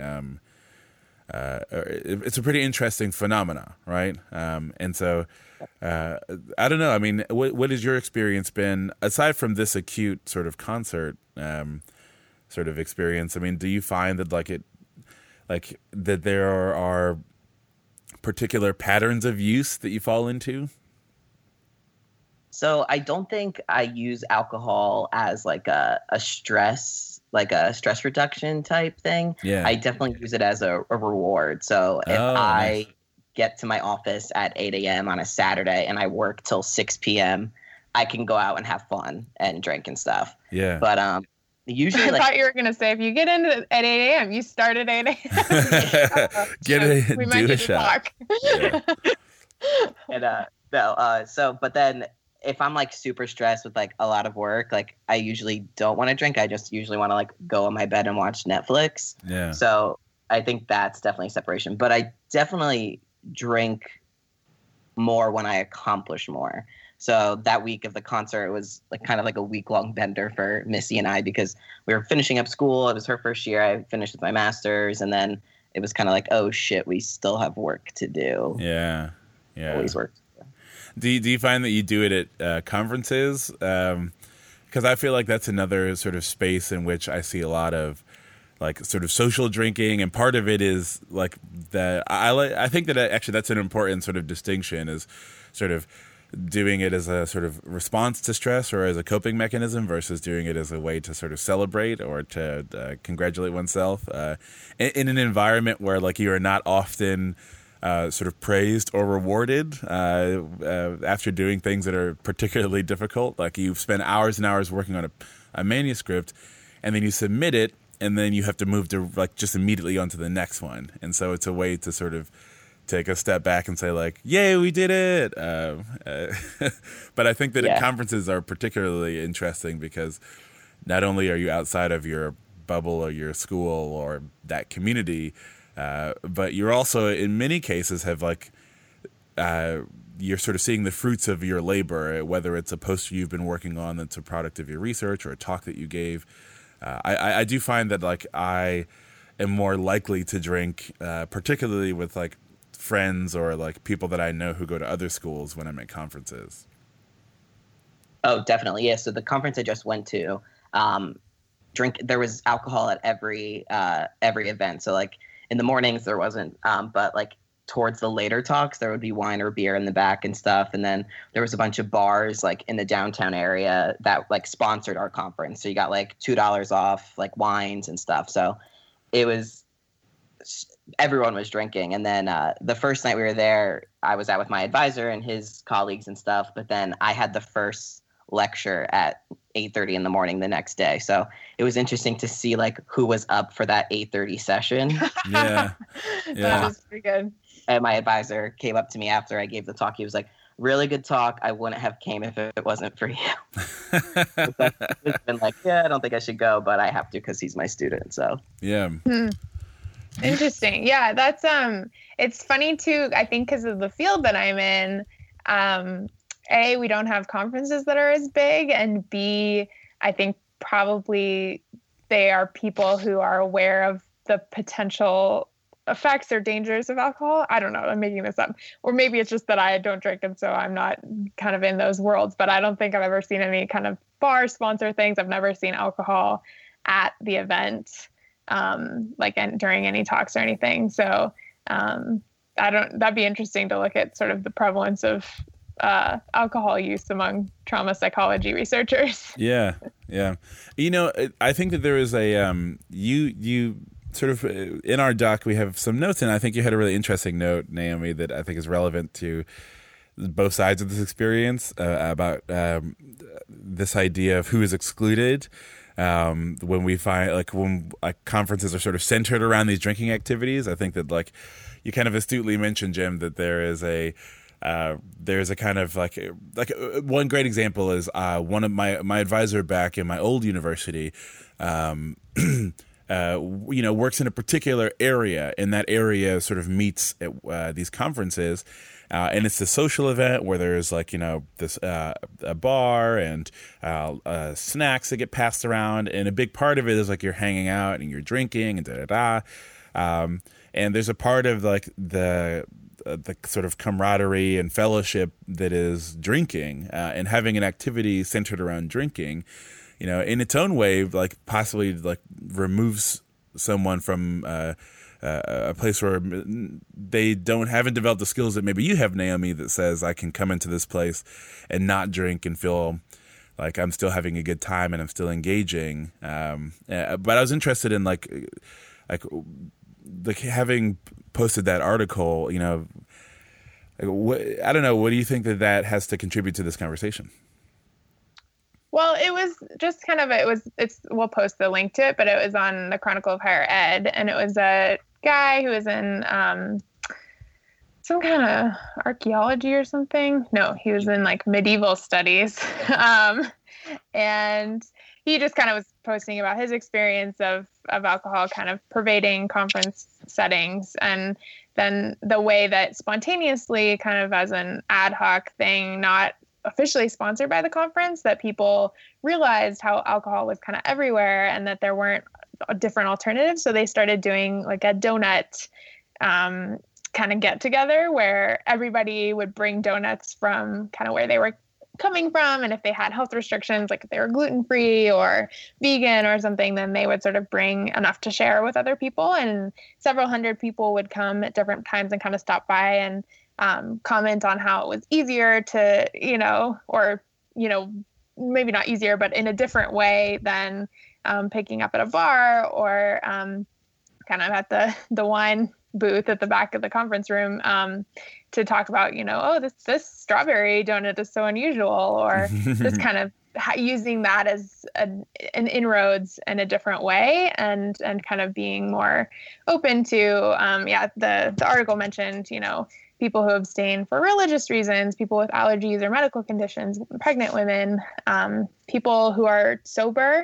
It's a pretty interesting phenomena, right? And so, I don't know. I mean, what has your experience been, aside from this acute sort of concert sort of experience? I mean, do you find that that there are particular patterns of use that you fall into? So I don't think I use alcohol as like a stress reduction type thing. Yeah. I definitely use it as a reward. So if I get to my office at 8 a.m. on a Saturday and I work till 6 p.m., I can go out and have fun and drink and stuff. Yeah. But usually, I thought you were gonna say if you get in at 8 a.m., you start at 8 a.m. We might do need a to shot. talk. Yeah. And but then if I'm like super stressed with like a lot of work, like I usually don't want to drink. I just usually want to like go in my bed and watch Netflix. Yeah. So I think that's definitely separation. But I definitely drink more when I accomplish more. So that week of the concert was like kind of like a week-long bender for Missy and I because we were finishing up school. It was her first year. I finished with my master's, and then it was kind of like, oh shit, we still have work to do. Yeah. Always work. Do you find that you do it at conferences? Because I feel like that's another sort of space in which I see a lot of like sort of social drinking, and part of it is like that. I think that actually that's an important sort of distinction, is sort of doing it as a sort of response to stress or as a coping mechanism versus doing it as a way to sort of celebrate or to congratulate oneself in an environment where like you are not often sort of praised or rewarded after doing things that are particularly difficult. Like you've spent hours and hours working on a manuscript, and then you submit it, and then you have to move to like just immediately onto the next one. And so it's a way to sort of take a step back and say like, yay, we did it. But I think that conferences are particularly interesting because not only are you outside of your bubble or your school or that community, but you're also in many cases have like you're sort of seeing the fruits of your labor, whether it's a poster you've been working on that's a product of your research or a talk that you gave. I do find that like I am more likely to drink, particularly with like friends or like people that I know who go to other schools when I'm at conferences. Oh, definitely. Yeah. So the conference I just went to, there was alcohol at every event. So like in the mornings there wasn't, but like towards the later talks, there would be wine or beer in the back and stuff. And then there was a bunch of bars like in the downtown area that like sponsored our conference. So you got like $2 off like wines and stuff. So it was, everyone was drinking. And then the first night we were there, I was out with my advisor and his colleagues and stuff. But then I had the first lecture at 8:30 in the morning the next day. So it was interesting to see like who was up for that 8:30 session. Yeah. That was pretty good. And my advisor came up to me after I gave the talk. He was like, really good talk. I wouldn't have came if it wasn't for you. It's been like, yeah, I don't think I should go, but I have to because he's my student. So yeah. Interesting. Yeah, that's it's funny too, I think because of the field that I'm in. A, we don't have conferences that are as big, and B, I think probably they are people who are aware of the potential effects or dangers of alcohol. I don't know, I'm making this up. Or maybe it's just that I don't drink, and so I'm not kind of in those worlds, but I don't think I've ever seen any kind of bar sponsor things. I've never seen alcohol at the event, during any talks or anything. So that'd be interesting to look at sort of the prevalence of alcohol use among trauma psychology researchers. Yeah. You know, I think that there is a you sort of in our doc we have some notes, and I think you had a really interesting note, Naomi, that I think is relevant to both sides of this experience about this idea of who is excluded. When we find when conferences are sort of centered around these drinking activities, I think that like you kind of astutely mentioned, Jim, that there's a kind of like one great example is one of my advisor back in my old university, works in a particular area, and that area sort of meets at these conferences. And it's a social event where there's this a bar and snacks that get passed around, and a big part of it is like you're hanging out and you're drinking and and there's a part of like the sort of camaraderie and fellowship that is drinking, and having an activity centered around drinking, in its own way, like possibly like removes someone from a place where they haven't developed the skills that maybe you have, Naomi, that says I can come into this place and not drink and feel like I'm still having a good time and I'm still engaging. But I was interested in like having posted that article, I don't know. What do you think that has to contribute to this conversation? Well, it was just kind of, we'll post the link to it, but it was on the Chronicle of Higher Ed, and it was a guy who was in some kind of archaeology or something. No, he was in like medieval studies. And he just kind of was posting about his experience of alcohol kind of pervading conference settings, and then the way that spontaneously, kind of as an ad hoc thing, not officially sponsored by the conference, that people realized how alcohol was kind of everywhere and that there weren't different alternatives. So they started doing like a donut kind of get together where everybody would bring donuts from kind of where they were coming from. And if they had health restrictions, like if they were gluten-free or vegan or something, then they would sort of bring enough to share with other people. And several hundred people would come at different times and kind of stop by and comment on how it was easier to, maybe not easier, but in a different way than picking up at a bar or kind of at the wine booth at the back of the conference room to talk about, this strawberry donut is so unusual, or this kind of using that as an inroads in a different way, and kind of being more open to, the article mentioned, people who abstain for religious reasons, people with allergies or medical conditions, pregnant women, people who are sober,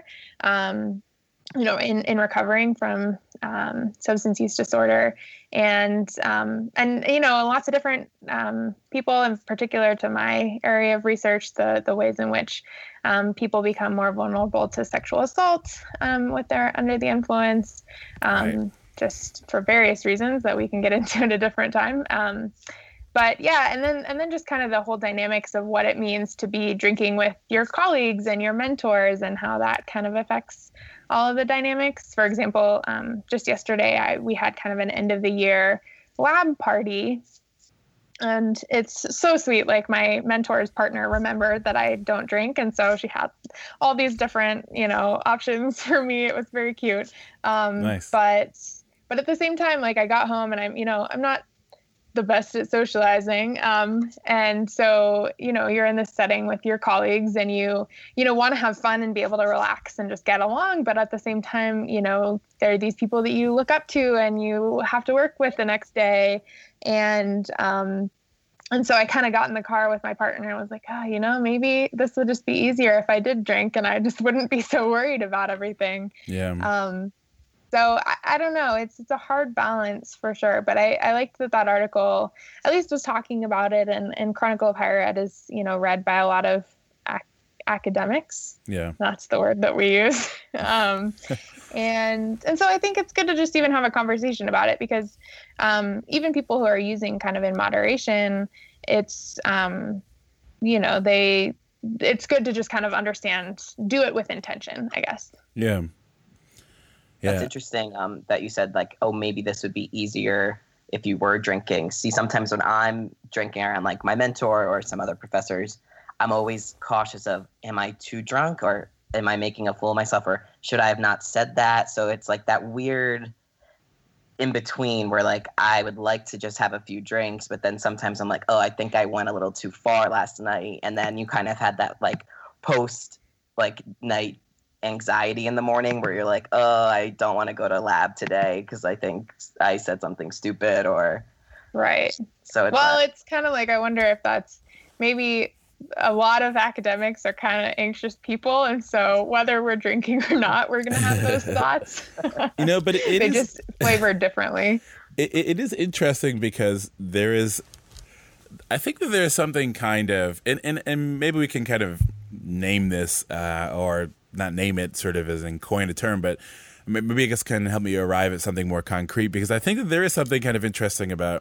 in recovering from substance use disorder, and lots of different people, in particular to my area of research, the ways in which people become more vulnerable to sexual assault with their under the influence. Right. Just for various reasons that we can get into at a different time. But yeah, and then just kind of the whole dynamics of what it means to be drinking with your colleagues and your mentors, and how that kind of affects all of the dynamics. For example, just yesterday, we had kind of an end of the year lab party, and it's so sweet. Like, my mentor's partner remembered that I don't drink, and so she had all these different, options for me. It was very cute. Nice. But at the same time, like, I got home and I'm not the best at socializing. And so, you're in this setting with your colleagues, and you want to have fun and be able to relax and just get along. But at the same time, there are these people that you look up to and you have to work with the next day. And so I kind of got in the car with my partner and was like, maybe this would just be easier if I did drink, and I just wouldn't be so worried about everything. Yeah. So I don't know. It's a hard balance for sure. But I liked that article at least was talking about it, and Chronicle of Higher Ed is, read by a lot of academics. Yeah. That's the word that we use. And so I think it's good to just even have a conversation about it, because even people who are using kind of in moderation, it's, it's good to just kind of understand, do it with intention, I guess. Yeah. That's interesting that you said, like, oh, maybe this would be easier if you were drinking. See, sometimes when I'm drinking around, like, my mentor or some other professors, I'm always cautious of, am I too drunk, or am I making a fool of myself, or should I have not said that? So it's like that weird in between where, like, I would like to just have a few drinks, but then sometimes I'm like, oh, I think I went a little too far last night. And then you kind of had that, like, post, like, night anxiety in the morning where you're like, oh, I don't want to go to lab today because I think I said something stupid, or right. So it's kind of like, I wonder if that's maybe a lot of academics are kind of anxious people, and so whether we're drinking or not, we're gonna have those thoughts. But they is just flavored differently. It is interesting because I think that there's something kind of, and maybe we can kind of name this or not name it sort of as in coin a term, but maybe I guess can help me arrive at something more concrete, because I think that there is something kind of interesting about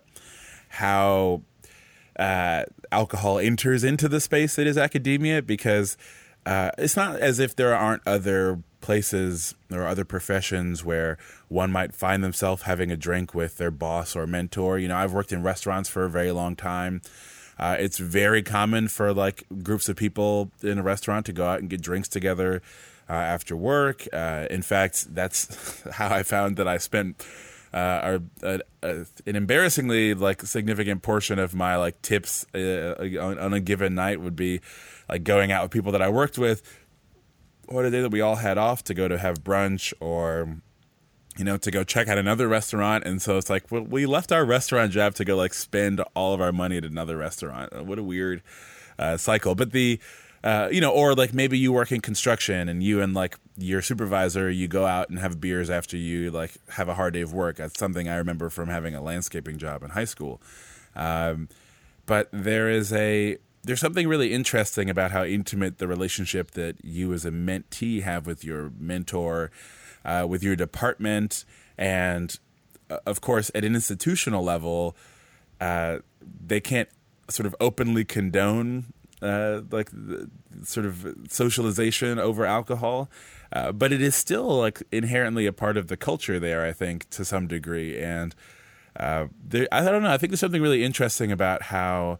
how alcohol enters into the space that is academia, because it's not as if there aren't other places or other professions where one might find themselves having a drink with their boss or mentor. You know, I've worked in restaurants for a very long time. It's very common for like groups of people in a restaurant to go out and get drinks together after work. In fact, that's how I found that I spent an embarrassingly like significant portion of my like tips on a given night would be like going out with people that I worked with, or the day that we all had off to go to have brunch, or you know, to go check out another restaurant. And so it's like, well, we left our restaurant job to go like spend all of our money at another restaurant. What a weird cycle. But the you know, or like maybe you work in construction and you and like your supervisor, you go out and have beers after you like have a hard day of work. That's something I remember from having a landscaping job in high school. But there's something really interesting about how intimate the relationship that you as a mentee have with your mentor, with your department, and of course at an institutional level, they can't sort of openly condone like the sort of socialization over alcohol, but it is still like inherently a part of the culture there, I think, to some degree. And I don't know, I think there's something really interesting about how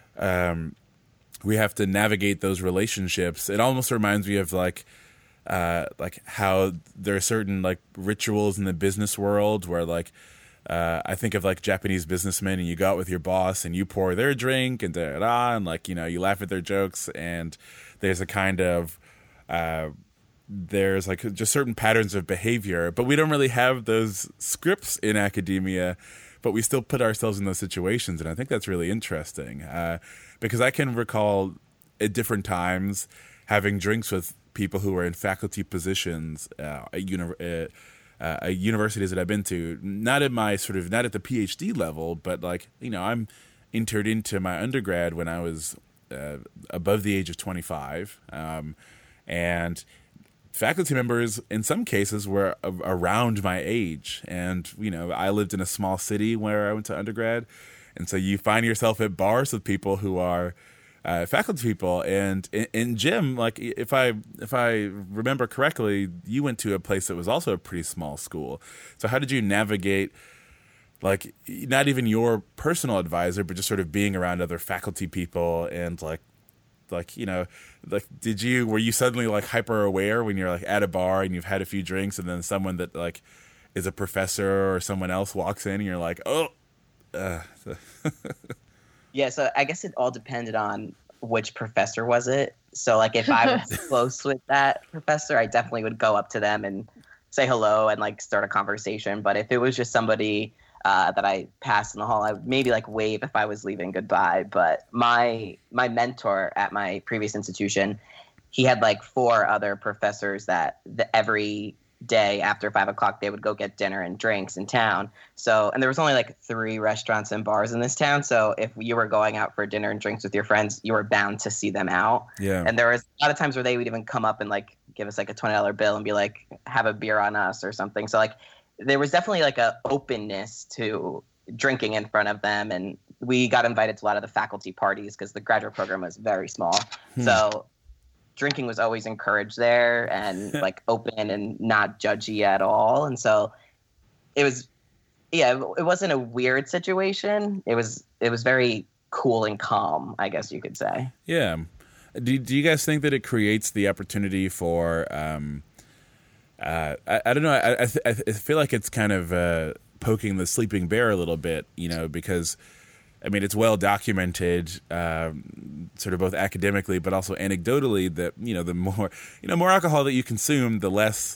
we have to navigate those relationships. It almost reminds me of like how there are certain like rituals in the business world where like I think of like Japanese businessmen, and you go out with your boss and you pour their drink and and like, you know, you laugh at their jokes, and there's a kind of there's like just certain patterns of behavior, but we don't really have those scripts in academia, but we still put ourselves in those situations. And I think that's really interesting because I can recall at different times having drinks with people who were in faculty positions at universities that I've been to, not at the PhD level, but like, you know, I'm entered into my undergrad when I was above the age of 25, and faculty members in some cases were around my age. And, you know, I lived in a small city where I went to undergrad, and so you find yourself at bars with people who are faculty people. And in Jim, like if I remember correctly, you went to a place that was also a pretty small school. So how did you navigate, like, not even your personal advisor, but just sort of being around other faculty people, and like you know, like were you suddenly like hyper aware when you're like at a bar and you've had a few drinks, and then someone that like is a professor or someone else walks in and you're like, oh. Yeah, so I guess it all depended on which professor was it. So like if I was close with that professor, I definitely would go up to them and say hello and like start a conversation. But if it was just somebody that I passed in the hall, I would maybe like wave if I was leaving goodbye. But my mentor at my previous institution, he had like 4 other professors that every day after 5 o'clock they would go get dinner and drinks in town. So, and there was only like 3 restaurants and bars in this town, so if you were going out for dinner and drinks with your friends, you were bound to see them out. Yeah. And there was a lot of times where they would even come up and like give us like a $20 bill and be like, have a beer on us or something. So like there was definitely like a openness to drinking in front of them, and we got invited to a lot of the faculty parties because the graduate program was very small. So drinking was always encouraged there, and like open and not judgy at all. And so it was, yeah, it wasn't a weird situation. It was very cool and calm, I guess you could say. Yeah. Do you guys think that it creates the opportunity for, I don't know, I feel like it's kind of poking the sleeping bear a little bit, you know, because I mean, it's well documented, sort of both academically, but also anecdotally, that, you know, the more alcohol that you consume, the less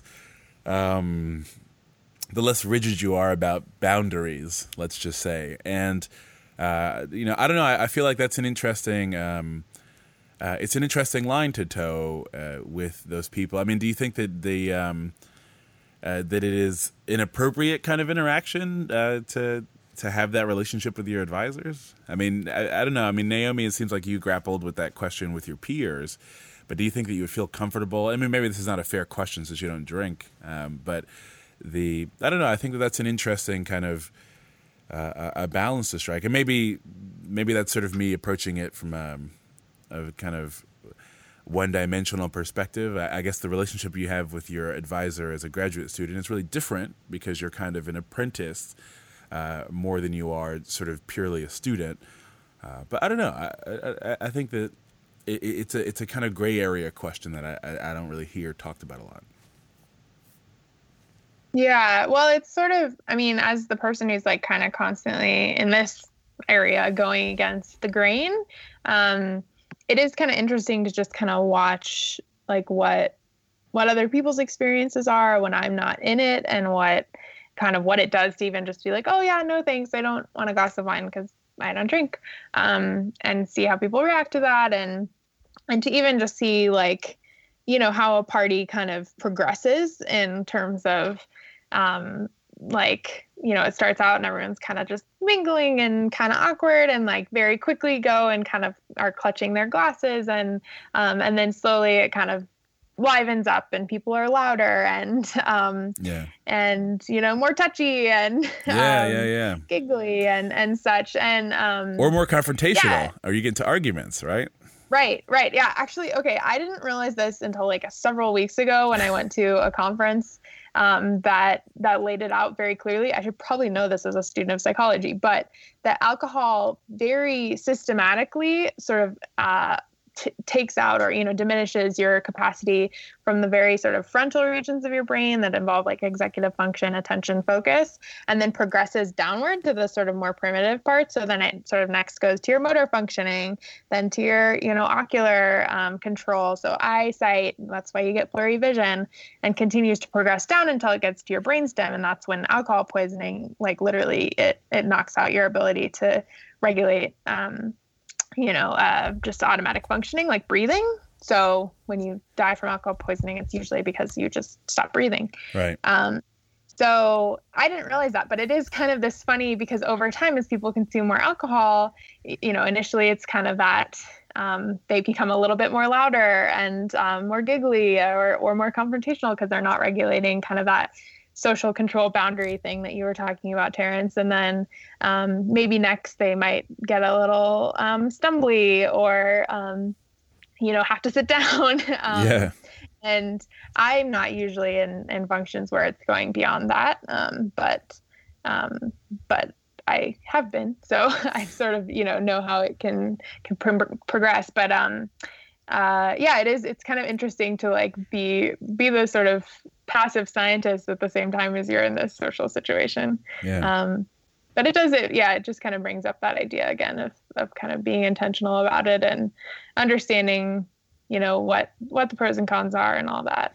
rigid you are about boundaries, let's just say. And, you know, I don't know. I feel like that's an interesting, it's an interesting line to toe with those people. I mean, do you think that that it is an appropriate kind of interaction to have that relationship with your advisors? I mean, I don't know. I mean, Naomi, it seems like you grappled with that question with your peers, but do you think that you would feel comfortable? I mean, maybe this is not a fair question since you don't drink, but I don't know. I think that's an interesting kind of a balance to strike, and maybe that's sort of me approaching it from a kind of one-dimensional perspective. I guess the relationship you have with your advisor as a graduate student is really different because you're kind of an apprentice more than you are sort of purely a student. But I don't know. I think that it's a kind of gray area question that I don't really hear talked about a lot. Yeah, well, it's sort of, I mean, as the person who's like kind of constantly in this area going against the grain, it is kind of interesting to just kind of watch like what other people's experiences are when I'm not in it, and what it does to even just be like, oh yeah, no thanks, I don't want a glass of wine because I don't drink, and see how people react to that, and to even just see like, you know, how a party kind of progresses in terms of like, you know, it starts out and everyone's kind of just mingling and kind of awkward, and like very quickly go and kind of are clutching their glasses, and then slowly it kind of livens up and people are louder and and you know, more touchy and giggly and such, and or more confrontational, or you get into arguments, right? Right. Yeah, actually, okay, I didn't realize this until like several weeks ago when I went to a conference that laid it out very clearly. I should probably know this as a student of psychology, but that alcohol very systematically sort of takes out, or, you know, diminishes your capacity from the very sort of frontal regions of your brain that involve like executive function, attention, focus, and then progresses downward to the sort of more primitive parts. So then it sort of next goes to your motor functioning, then to your, you know, ocular control, so eyesight, that's why you get blurry vision, and continues to progress down until it gets to your brainstem. And that's when alcohol poisoning, like literally it knocks out your ability to regulate just automatic functioning, like breathing. So when you die from alcohol poisoning, it's usually because you just stop breathing. Right. So I didn't realize that, but it is kind of this funny, because over time, as people consume more alcohol, you know, initially it's kind of that they become a little bit more louder and more giggly or more confrontational because they're not regulating kind of that social control boundary thing that you were talking about, Terrence. And then maybe next they might get a little stumbly or, have to sit down. And I'm not usually in functions where it's going beyond that. But I have been, so I sort of, know how it can progress. But it's kind of interesting to like be the sort of passive scientist at the same time as you're in this social situation. But it just kind of brings up that idea again of kind of being intentional about it and understanding, what the pros and cons are and all that.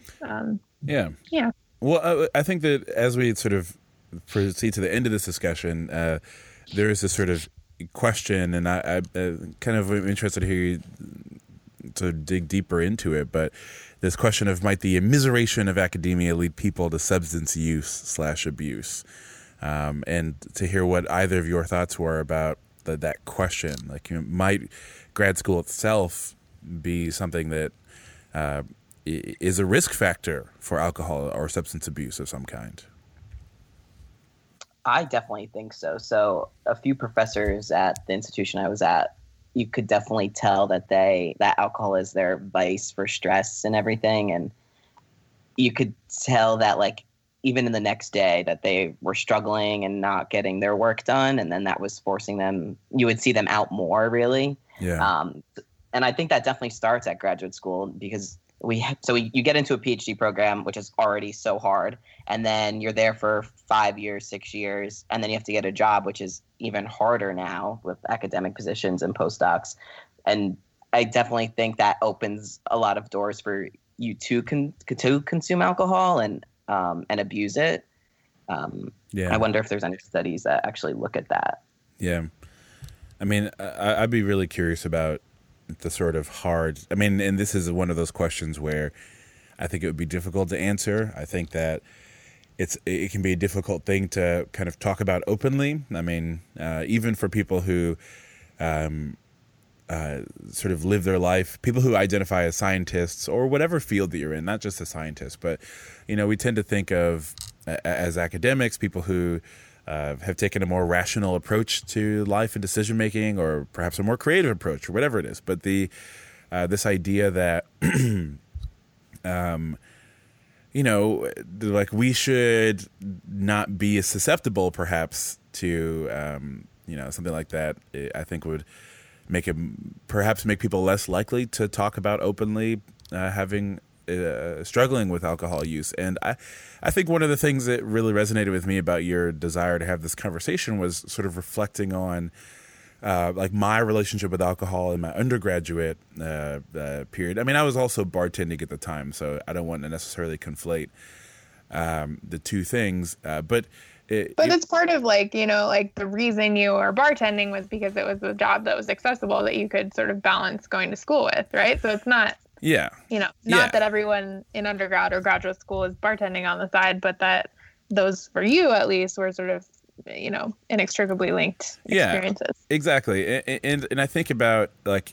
Well, I think that as we sort of proceed to the end of this discussion, there is this sort of question, and I kind of am interested to hear you to dig deeper into it, but this question of, might the immiseration of academia lead people to substance use / abuse? And to hear what either of your thoughts were about that question. Like, might grad school itself be something that is a risk factor for alcohol or substance abuse of some kind? I definitely think so. So a few professors at the institution I was at, you could definitely tell that that alcohol is their vice for stress and everything. And you could tell that, like, even in the next day that they were struggling and not getting their work done. And then that was forcing them, you would see them out more, really. And I think that definitely starts at graduate school, because you get into a PhD program, which is already so hard. And then you're there for 5 years, 6 years, and then you have to get a job, which is even harder now with academic positions and postdocs. And I definitely think that opens a lot of doors for you to consume alcohol and abuse it. I wonder if there's any studies that actually look at that. Yeah. I mean, I'd be really curious about the sort of hard, and this is one of those questions where I think it would be difficult to answer. I think that it can be a difficult thing to kind of talk about openly. I mean, even for people who sort of live their life, people who identify as scientists or whatever field that you're in, not just a scientist, but, we tend to think of as academics, people who have taken a more rational approach to life and decision making, or perhaps a more creative approach, or whatever it is. But this idea that, like we should not be as susceptible, perhaps, to, something like that. I think would make people less likely to talk about openly struggling with alcohol use. And I think one of the things that really resonated with me about your desire to have this conversation was sort of reflecting on like my relationship with alcohol in my undergraduate period. I mean, I was also bartending at the time, so I don't want to necessarily conflate the two things. But it's part of like the reason you were bartending was because it was a job that was accessible that you could sort of balance going to school with, right? So it's not, not that everyone in undergrad or graduate school is bartending on the side, but that those for you at least were sort of, inextricably linked experiences. Yeah, exactly. And I think about like,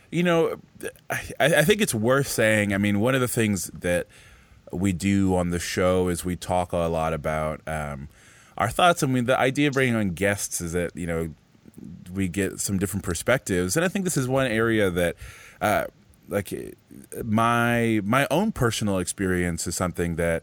I think it's worth saying, I mean, one of the things that we do on the show is we talk a lot about our thoughts. I mean, the idea of bringing on guests is that, we get some different perspectives. And I think this is one area that, like my own personal experience is something that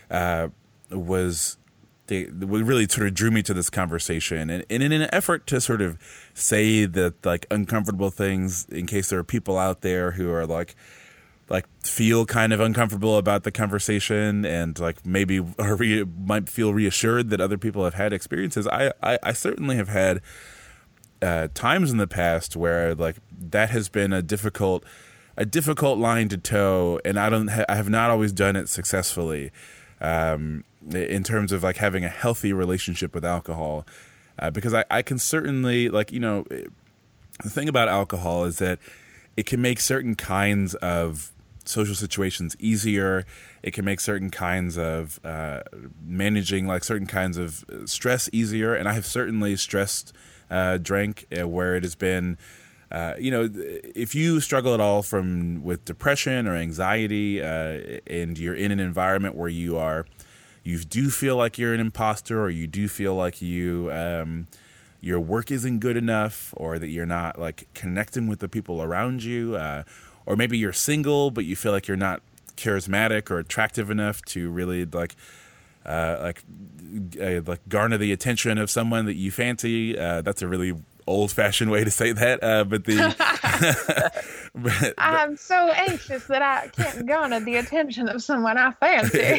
really sort of drew me to this conversation. And in an effort to sort of say that like uncomfortable things in case there are people out there who are like feel kind of uncomfortable about the conversation and like maybe might feel reassured that other people have had experiences. I certainly have had times in the past where like that has been a difficult line to toe, and I have not always done it successfully. In terms of like having a healthy relationship with alcohol, because I can certainly the thing about alcohol is that it can make certain kinds of social situations easier. It can make certain kinds of managing like certain kinds of stress easier. And I have certainly drank where it has been, if you struggle at all with depression or anxiety, and you're in an environment where you do feel like you're an imposter, or you do feel like your work isn't good enough, or that you're not like connecting with the people around you, or maybe you're single but you feel like you're not charismatic or attractive enough to really like garner the attention of someone that you fancy. That's a really old-fashioned way to say that, but I'm so anxious that I can't garner the attention of someone I fancy.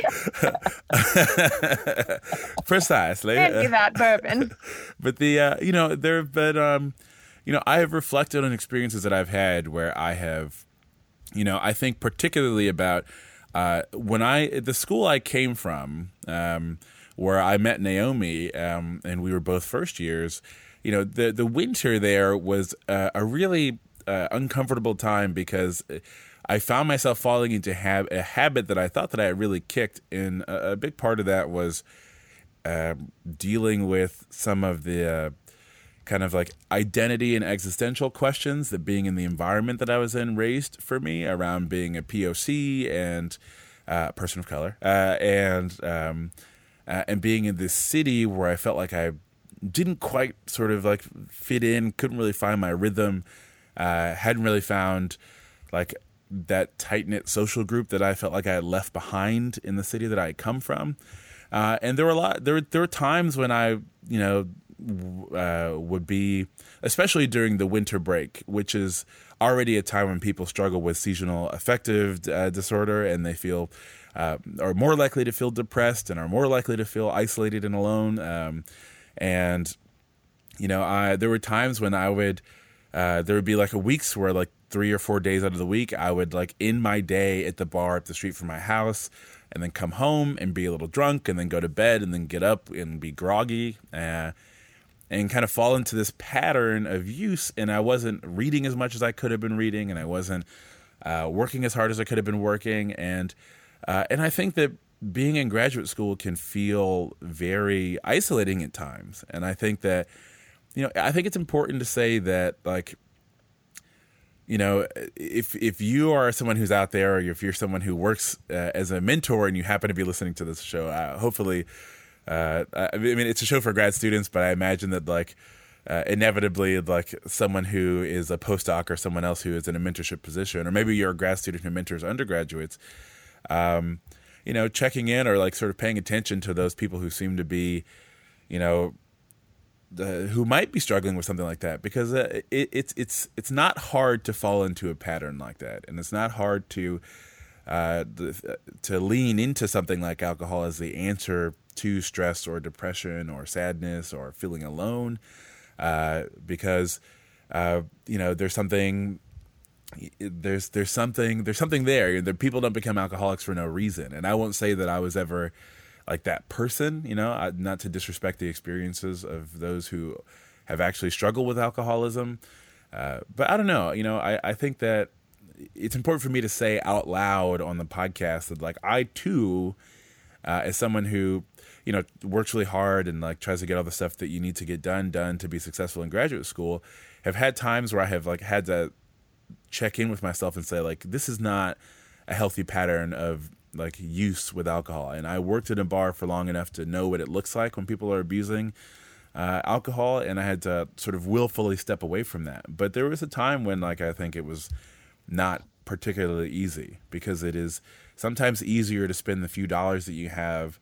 Precisely. Hand me that bourbon. But there have been, I have reflected on experiences that I've had where I have, I think particularly about the school I came from, where I met Naomi, and we were both first years. The winter there was a really uncomfortable time because I found myself falling into a habit that I thought that I had really kicked. And a big part of that was dealing with some of the kind of like identity and existential questions that being in the environment that I was in raised for me around being a POC and a person of color, and being in this city where I felt like I didn't quite sort of like fit in, couldn't really find my rhythm, hadn't really found like that tight-knit social group that I felt like I had left behind in the city that I had come from. And there were times when I, would be, especially during the winter break, which is already a time when people struggle with seasonal affective disorder, and they feel are more likely to feel depressed and are more likely to feel isolated and alone. And there were times when I would there would be like weeks where like 3 or 4 days out of the week I would like end my day at the bar up the street from my house, and then come home and be a little drunk, and then go to bed, and then get up and be groggy, and kind of fall into this pattern of use. And I wasn't reading as much as I could have been reading, and I wasn't working as hard as I could have been working. And I think that being in graduate school can feel very isolating at times. And I think that, I think it's important to say that, like, if you are someone who's out there, or if you're someone who works as a mentor and you happen to be listening to this show, hopefully, I mean, it's a show for grad students, but I imagine that like inevitably like someone who is a postdoc or someone else who is in a mentorship position, or maybe you're a grad student who mentors undergraduates, checking in or like sort of paying attention to those people who seem to be, who might be struggling with something like that, because it's not hard to fall into a pattern like that, and it's not hard to lean into something like alcohol as the answer to stress or depression or sadness or feeling alone, because there's something there. People don't become alcoholics for no reason, and I won't say that I was ever like that person, not to disrespect the experiences of those who have actually struggled with alcoholism. But I don't know, I think that it's important for me to say out loud on the podcast that like I too, as someone who, works really hard and like tries to get all the stuff that you need to get done to be successful in graduate school, have had times where I have like had to check in with myself and say like, this is not a healthy pattern of like use with alcohol. And I worked at a bar for long enough to know what it looks like when people are abusing alcohol, and I had to sort of willfully step away from that. But there was a time when like I think it was not particularly easy, because it is sometimes easier to spend the few dollars that you have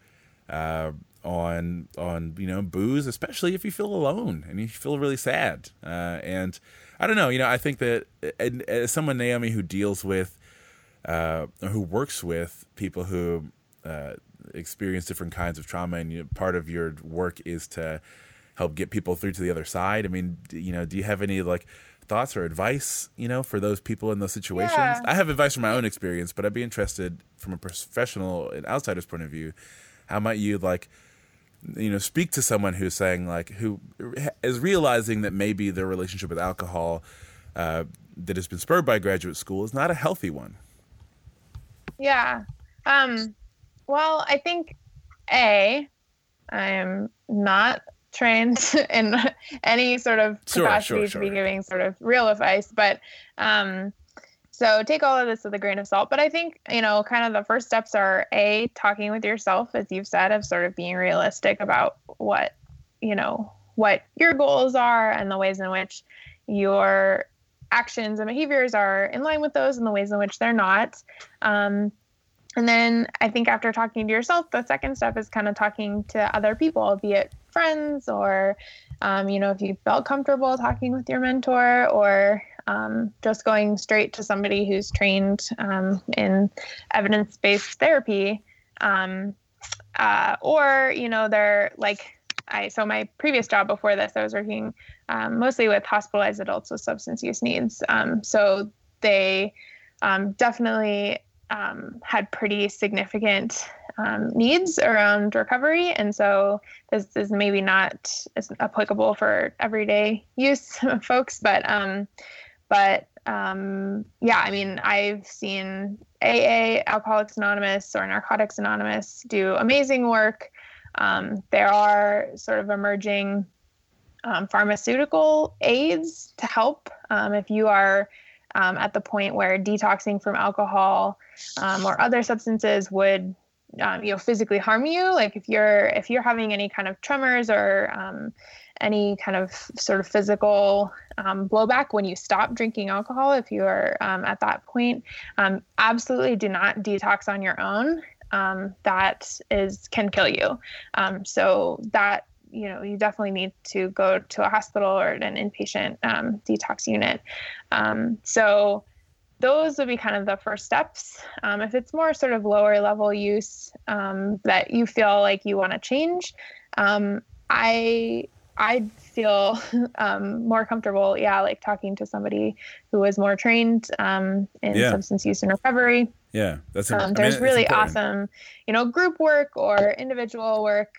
on booze, especially if you feel alone and you feel really sad. And I don't know, I think that as someone, Naomi, who deals with or who works with people who experience different kinds of trauma, and part of your work is to help get people through to the other side. I mean, do you have any like thoughts or advice, for those people in those situations? Yeah. I have advice from my own experience, but I'd be interested from a professional and outsider's point of view. How might you speak to someone who's saying who is realizing that maybe their relationship with alcohol that has been spurred by graduate school is not a healthy one? Yeah. Well, I think I am not trained in any sort of capacity to be giving sort of real advice, but so take all of this with a grain of salt. But I think, kind of the first steps are talking with yourself, as you've said, of sort of being realistic about what your goals are and the ways in which your actions and behaviors are in line with those and the ways in which they're not. And then I think after talking to yourself, the second step is kind of talking to other people, be it friends or, if you felt comfortable talking with your mentor, or just going straight to somebody who's trained in evidence-based therapy. Or, they're like, so my previous job before this, I was working mostly with hospitalized adults with substance use needs. So they definitely had pretty significant needs around recovery. And so this is maybe not as applicable for everyday use folks, but I mean, I've seen AA, Alcoholics Anonymous, or Narcotics Anonymous do amazing work. There are sort of emerging pharmaceutical aids to help if you are at the point where detoxing from alcohol or other substances would physically harm you. Like if you're having any kind of tremors or any kind of sort of physical blowback when you stop drinking alcohol, if you are at that point, absolutely do not detox on your own. That can kill you. So that, you definitely need to go to a hospital or an inpatient detox unit. So those would be kind of the first steps. If it's more sort of lower level use that you feel like you want to change, I feel more comfortable, like talking to somebody who is more trained in substance use and recovery. Yeah, there's really awesome, group work or individual work,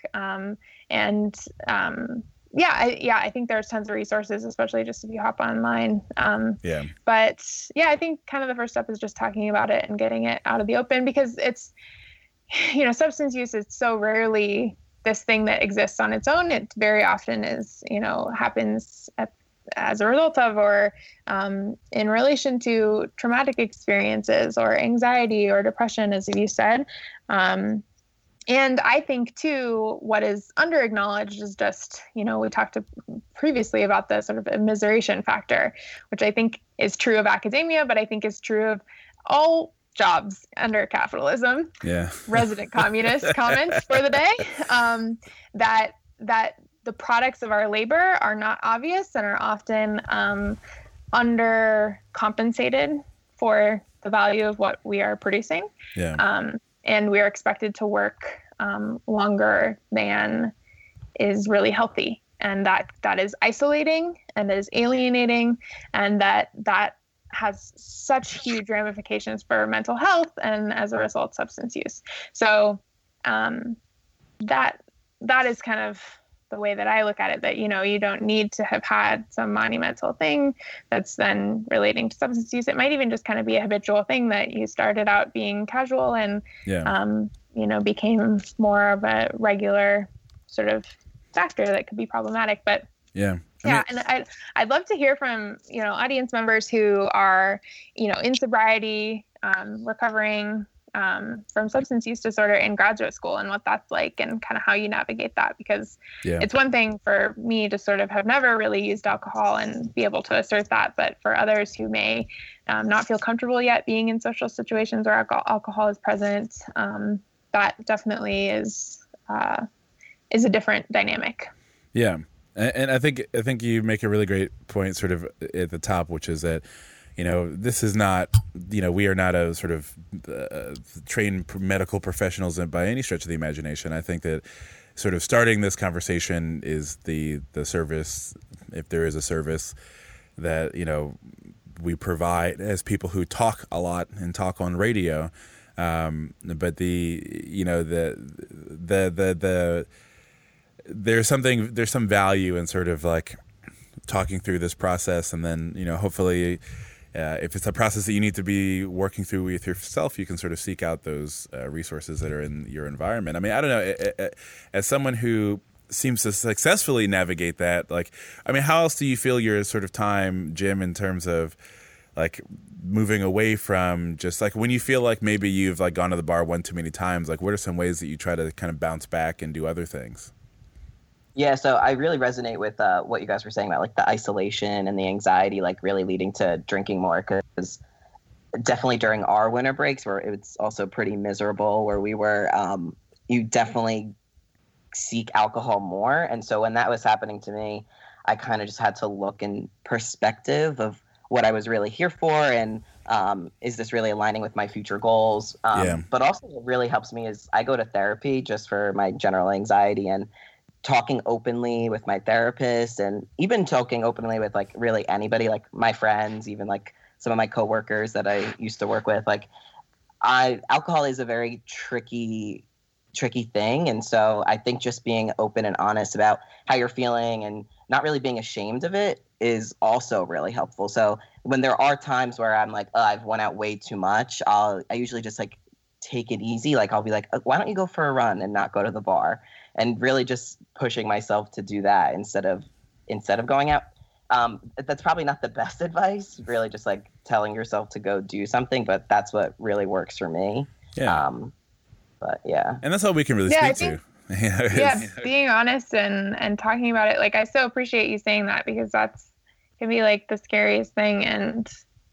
I think there's tons of resources, especially just if you hop online. But I think kind of the first step is just talking about it and getting it out of the open, because it's, substance use is so rarely this thing that exists on its own. It very often is, happens as a result of, or in relation to traumatic experiences or anxiety or depression, as you said. And I think, too, what is under-acknowledged is just, we talked previously about the sort of immiseration factor, which I think is true of academia, but I think is true of all jobs under capitalism. Yeah. Resident communist comments for the day. That the products of our labor are not obvious and are often undercompensated for the value of what we are producing. Yeah. And we are expected to work longer than is really healthy. And that is isolating and is alienating, and that has such huge ramifications for mental health and, as a result, substance use. So that is kind of the way that I look at it, that, you don't need to have had some monumental thing that's then relating to substance use. It might even just kind of be a habitual thing that you started out being casual and, became more of a regular sort of factor that could be problematic. But yeah. And I'd love to hear from, audience members who are, in sobriety, recovering from substance use disorder in graduate school, and what that's like, and kind of how you navigate that, because it's one thing for me to sort of have never really used alcohol and be able to assert that, but for others who may not feel comfortable yet being in social situations where alcohol is present, that definitely is a different dynamic. Yeah. And I think you make a really great point sort of at the top, which is that, this is not, we are not a sort of trained medical professionals by any stretch of the imagination. I think that sort of starting this conversation is the service, if there is a service that, we provide as people who talk a lot and talk on radio. But there's some value in sort of like talking through this process, and then, hopefully, if it's a process that you need to be working through with yourself, you can sort of seek out those resources that are in your environment. I mean, I don't know, as someone who seems to successfully navigate that, how else do you feel your sort of time, Jim, in terms of like moving away from just like when you feel like maybe you've like gone to the bar one too many times, like what are some ways that you try to kind of bounce back and do other things? Yeah, so I really resonate with what you guys were saying about like the isolation and the anxiety, like really leading to drinking more, because definitely during our winter breaks where it's also pretty miserable where we were, you definitely seek alcohol more. And so when that was happening to me, I kind of just had to look in perspective of what I was really here for, and is this really aligning with my future goals? But also what really helps me is I go to therapy just for my general anxiety, and talking openly with my therapist, and even talking openly with like really anybody, like my friends, even like some of my coworkers that I used to work with. Like alcohol is a very tricky thing. And so I think just being open and honest about how you're feeling and not really being ashamed of it is also really helpful. So when there are times where I'm like, I've went out way too much, I usually just like take it easy. Like I'll be like, why don't you go for a run and not go to the bar? And really just pushing myself to do that instead of going out. That's probably not the best advice, really just like telling yourself to go do something, but that's what really works for me. Yeah. But yeah. And that's all we can really speak to. Being honest and talking about it. Like, I so appreciate you saying that, because that's can be like the scariest thing. And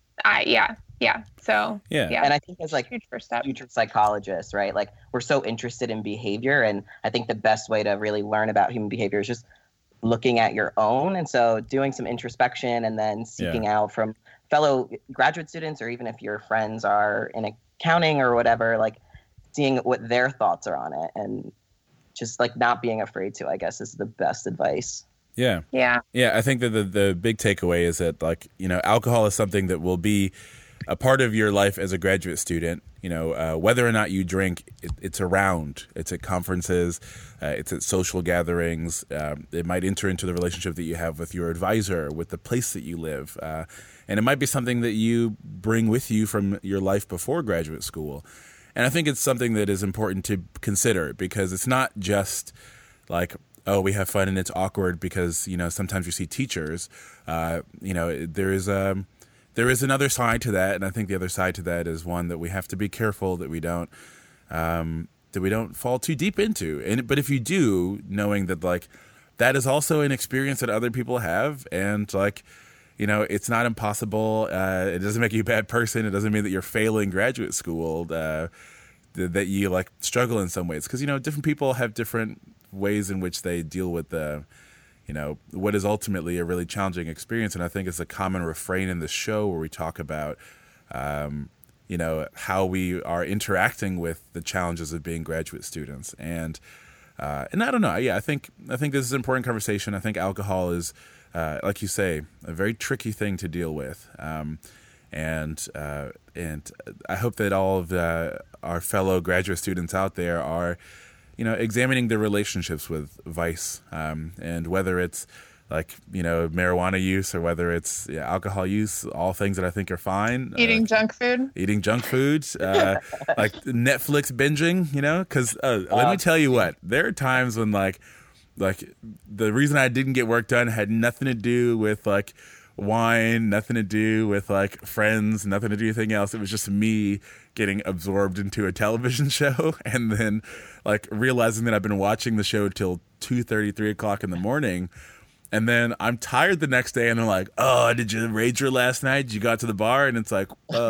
So and I think as like huge first step. Future psychologists, right? Like we're so interested in behavior, and I think the best way to really learn about human behavior is just looking at your own. And so doing some introspection and then seeking out from fellow graduate students, or even if your friends are in accounting or whatever, like seeing what their thoughts are on it, and just like not being afraid to, I guess, is the best advice. Yeah. I think that the big takeaway is that, like, alcohol is something that will be a part of your life as a graduate student. Whether or not you drink, it's around. It's at conferences, it's at social gatherings. It might enter into the relationship that you have with your advisor, with the place that you live. And it might be something that you bring with you from your life before graduate school. And I think it's something that is important to consider, because it's not just like, oh, we have fun and it's awkward because, sometimes you see teachers. There is another side to that, and I think the other side to that is one that we have to be careful that we don't that we don't fall too deep into. But if you do, knowing that like that is also an experience that other people have, and like, you know, it's not impossible. It doesn't make you a bad person. It doesn't mean that you're failing graduate school. That you like struggle in some ways, because you know different people have different ways in which they deal with the, you know, what is ultimately a really challenging experience. And I think it's a common refrain in the show where we talk about, you know, how we are interacting with the challenges of being graduate students. And I don't know. Yeah, I think this is an important conversation. I think alcohol is, like you say, a very tricky thing to deal with. And I hope that all of our fellow graduate students out there are, you know, examining their relationships with vice, and whether it's like, you know, marijuana use or whether it's alcohol use, all things that I think are fine. Eating junk food, like Netflix binging, you know, because let me tell you what, there are times when like the reason I didn't get work done had nothing to do with like wine, nothing to do with like friends, nothing to do with anything else. It was just me getting absorbed into a television show, and then like realizing that I've been watching the show till 2:30, 3 o'clock in the morning. And then I'm tired the next day, and they're like, "Oh, did you rager last night? Did you go out to the bar?" And it's like,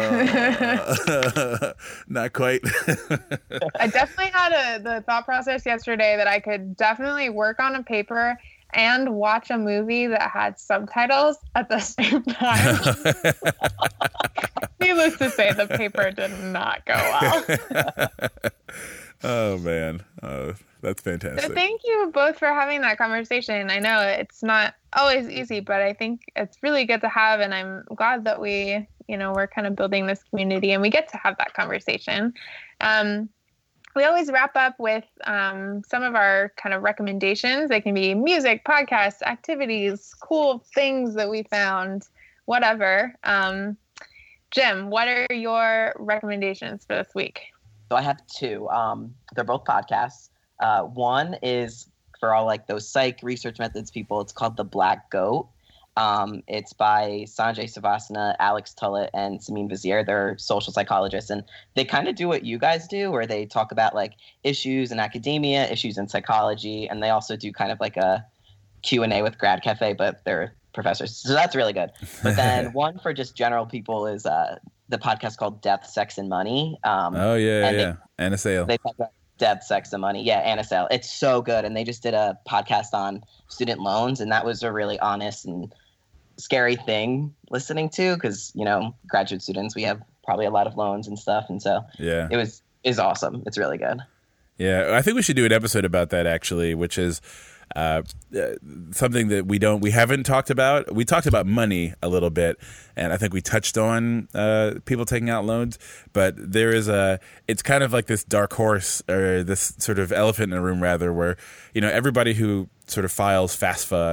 not quite. I definitely had the thought process yesterday that I could definitely work on a paper and watch a movie that had subtitles at the same time. Needless to say, the paper did not go well. Oh, man. Oh, that's fantastic. So thank you both for having that conversation. I know it's not always easy, but I think it's really good to have, and I'm glad that we're kind of building this community and we get to have that conversation. We always wrap up with some of our kind of recommendations. They can be music, podcasts, activities, cool things that we found, whatever. Jim, what are your recommendations for this week? So I have two. They're both podcasts. One is for all like those psych research methods people. It's called The Black Goat. It's by Sanjay Savasana, Alex Tullett, and Samin Vazir. They're social psychologists, and they kind of do what you guys do, where they talk about like issues in academia, issues in psychology, and they also do kind of like a Q&A with Grad Cafe, but they're professors. So that's really good. But then one for just general people is the podcast called Death, Sex, and Money. Anna Sale. They talk about Death, Sex, and Money. Yeah, Anna Sale. It's so good. And they just did a podcast on student loans, and that was a really honest and scary thing listening to, because, you know, graduate students, we have probably a lot of loans and stuff. And so it's awesome. It's really good. Yeah, I think we should do an episode about that, actually, which is something that we haven't talked about. We talked about money a little bit, and I think we touched on people taking out loans, but there is it's kind of like this dark horse, or this sort of elephant in the room rather, where, you know, everybody who sort of files FAFSA,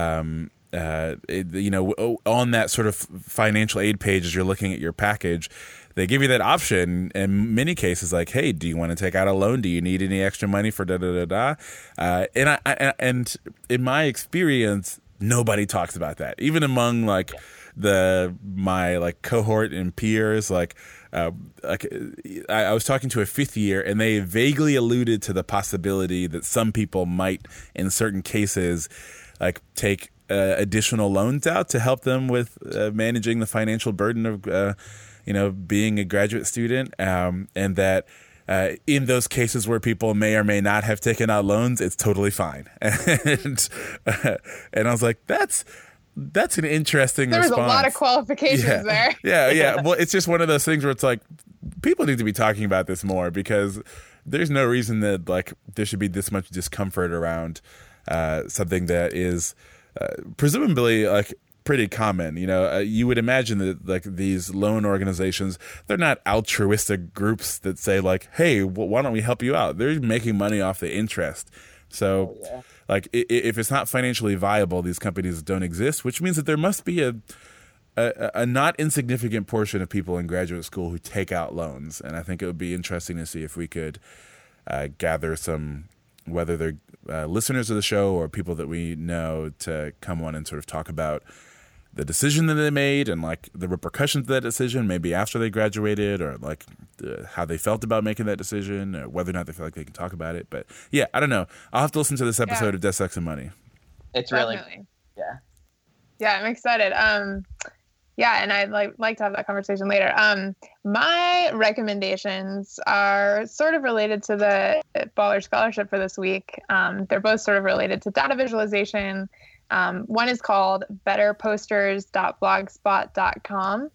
on that sort of financial aid page as you're looking at your package, they give you that option in many cases, like, hey, do you want to take out a loan? Do you need any extra money for da-da-da-da? And in my experience, nobody talks about that. Even among like my cohort and peers, I was talking to a fifth year, and they vaguely alluded to the possibility that some people might, in certain cases, like take additional loans out to help them with managing the financial burden of being a graduate student, and that in those cases where people may or may not have taken out loans, it's totally fine. And I was like, that's an interesting response. There was a lot of qualifications there. Yeah. Well, it's just one of those things where it's like, people need to be talking about this more, because there's no reason that like there should be this much discomfort around something that is presumably like pretty common. You would imagine that like these loan organizations, they're not altruistic groups that say like, hey, why don't we help you out? They're making money off the interest. So like if it's not financially viable, these companies don't exist, which means that there must be a not insignificant portion of people in graduate school who take out loans. And I think it would be interesting to see if we could gather some, whether they're listeners of the show or people that we know, to come on and sort of talk about the decision that they made and like the repercussions of that decision, maybe after they graduated, or like how they felt about making that decision, or whether or not they feel like they can talk about it. But yeah, I don't know. I'll have to listen to this episode of Death, Sex, and Money. It's Definitely. really, yeah. Yeah, I'm excited. Yeah, and I'd like to have that conversation later. My recommendations are sort of related to the Baller Scholarship for this week. They're both sort of related to data visualization. One is called betterposters.blogspot.com.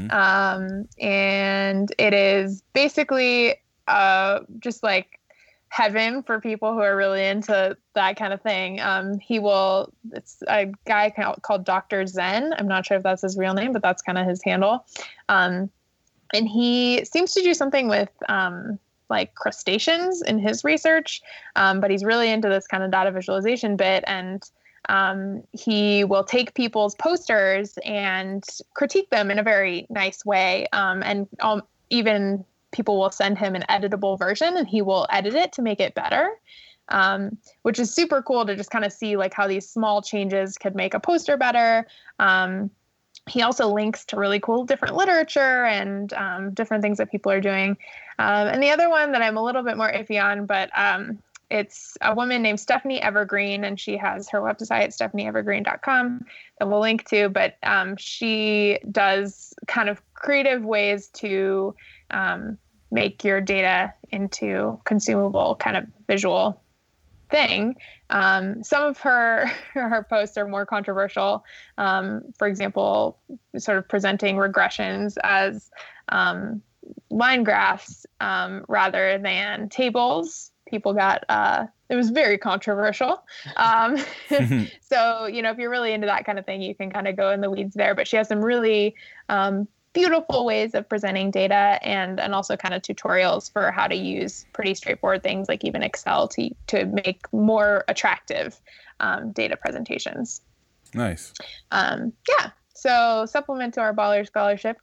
And it is basically just like heaven for people who are really into that kind of thing. It's a guy called Dr. Zen. I'm not sure if that's his real name, but that's kind of his handle. And he seems to do something with like crustaceans in his research, but he's really into this kind of data visualization bit. And he will take people's posters and critique them in a very nice way. And even people will send him an editable version and he will edit it to make it better, which is super cool to just kind of see like how these small changes could make a poster better. He also links to really cool different literature and different things that people are doing. And the other one that I'm a little bit more iffy on, but it's a woman named Stephanie Evergreen, and she has her website, stephanieevergreen.com, that we'll link to. But she does kind of creative ways to make your data into consumable kind of visual thing. Some of her posts are more controversial. For example, sort of presenting regressions as line graphs rather than tables. People got, it was very controversial. So, if you're really into that kind of thing, you can kind of go in the weeds there. But she has some really beautiful ways of presenting data and also kind of tutorials for how to use pretty straightforward things like even Excel to make more attractive data presentations. Nice. Yeah. So supplement to our Baller Scholarship.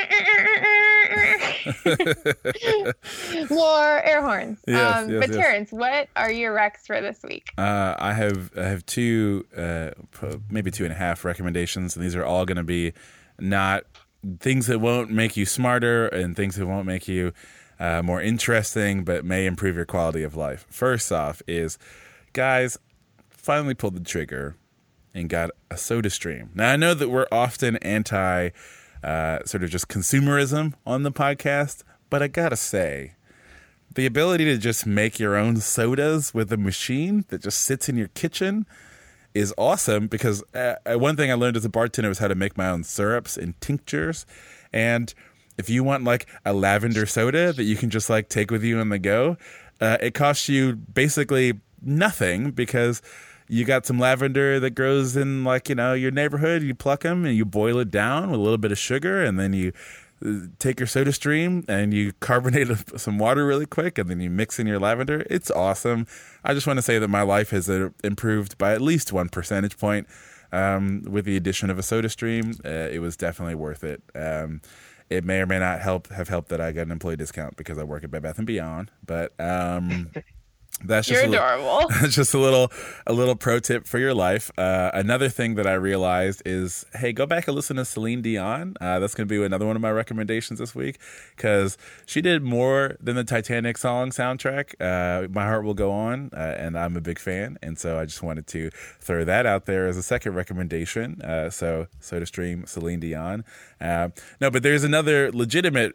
More air horns. Yes, but Terrence, what are your recs for this week? I have two, maybe 2.5 recommendations, and these are all going to be not things that won't make you smarter and things that won't make you more interesting, but may improve your quality of life. First off is, guys, finally pulled the trigger and got a SodaStream. Now, I know that we're often anti sort of just consumerism on the podcast, but I gotta say, the ability to just make your own sodas with a machine that just sits in your kitchen is awesome, because one thing I learned as a bartender was how to make my own syrups and tinctures. And if you want like a lavender soda that you can just like take with you on the go, it costs you basically nothing, because you got some lavender that grows in like, your neighborhood. You pluck them and you boil it down with a little bit of sugar, and then you take your SodaStream and you carbonate some water really quick, and then you mix in your lavender. It's awesome. I just want to say that my life has improved by at least 1 percentage point with the addition of a SodaStream. It was definitely worth it. It may or may not have helped that I got an employee discount because I work at Bed Bath & Beyond, but that's just adorable. That's just a little pro tip for your life. Another thing that I realized is, hey, go back and listen to Celine Dion. That's going to be another one of my recommendations this week, because she did more than the Titanic song soundtrack. My Heart Will Go On, and I'm a big fan, and so I just wanted to throw that out there as a second recommendation. So SodaStream, Celine Dion. No, but there's another legitimate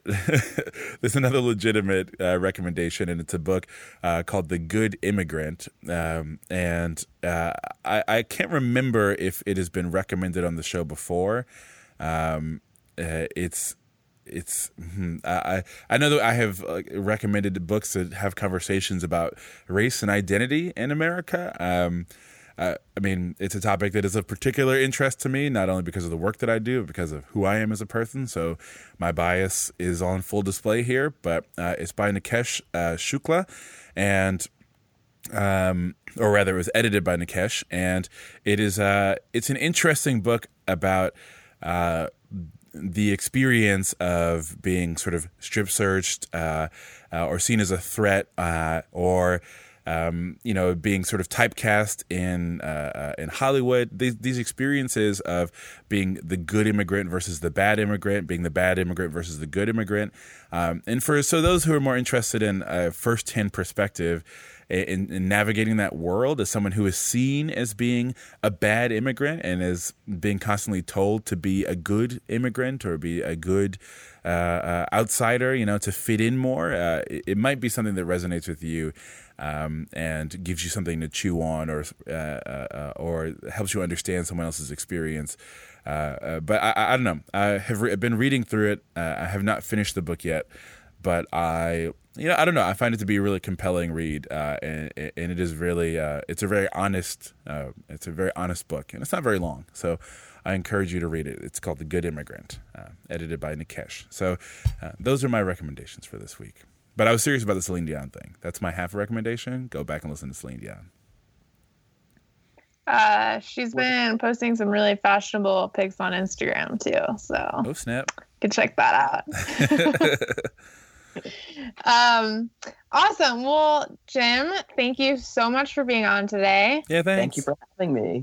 recommendation, and it's a book called The Good Immigrant, and I can't remember if it has been recommended on the show before. I know that I have recommended books that have conversations about race and identity in America. I mean, it's a topic that is of particular interest to me, not only because of the work that I do, but because of who I am as a person. So my bias is on full display here, but it's by Nikesh Shukla, and or rather, it was edited by Nikesh, and it's an interesting book about the experience of being sort of strip searched or seen as a threat, or being sort of typecast in Hollywood. These experiences of being the good immigrant versus the bad immigrant, being the bad immigrant versus the good immigrant, and so those who are more interested in a first-hand perspective in navigating that world as someone who is seen as being a bad immigrant and is being constantly told to be a good immigrant or be a good outsider, to fit in more, it might be something that resonates with you and gives you something to chew on or helps you understand someone else's experience. But I don't know. I've been reading through it. I have not finished the book yet, but I don't know. I find it to be a really compelling read, and it is really. It's a very honest. It's a very honest book, and it's not very long. So I encourage you to read it. It's called The Good Immigrant, edited by Nikesh. So those are my recommendations for this week. But I was serious about the Celine Dion thing. That's my half recommendation. Go back and listen to Celine Dion. She's been posting some really fashionable pics on Instagram too. So oh snap! You can check that out. Awesome. Well, Jim, thank you so much for being on today. Yeah, thanks. Thank you for having me.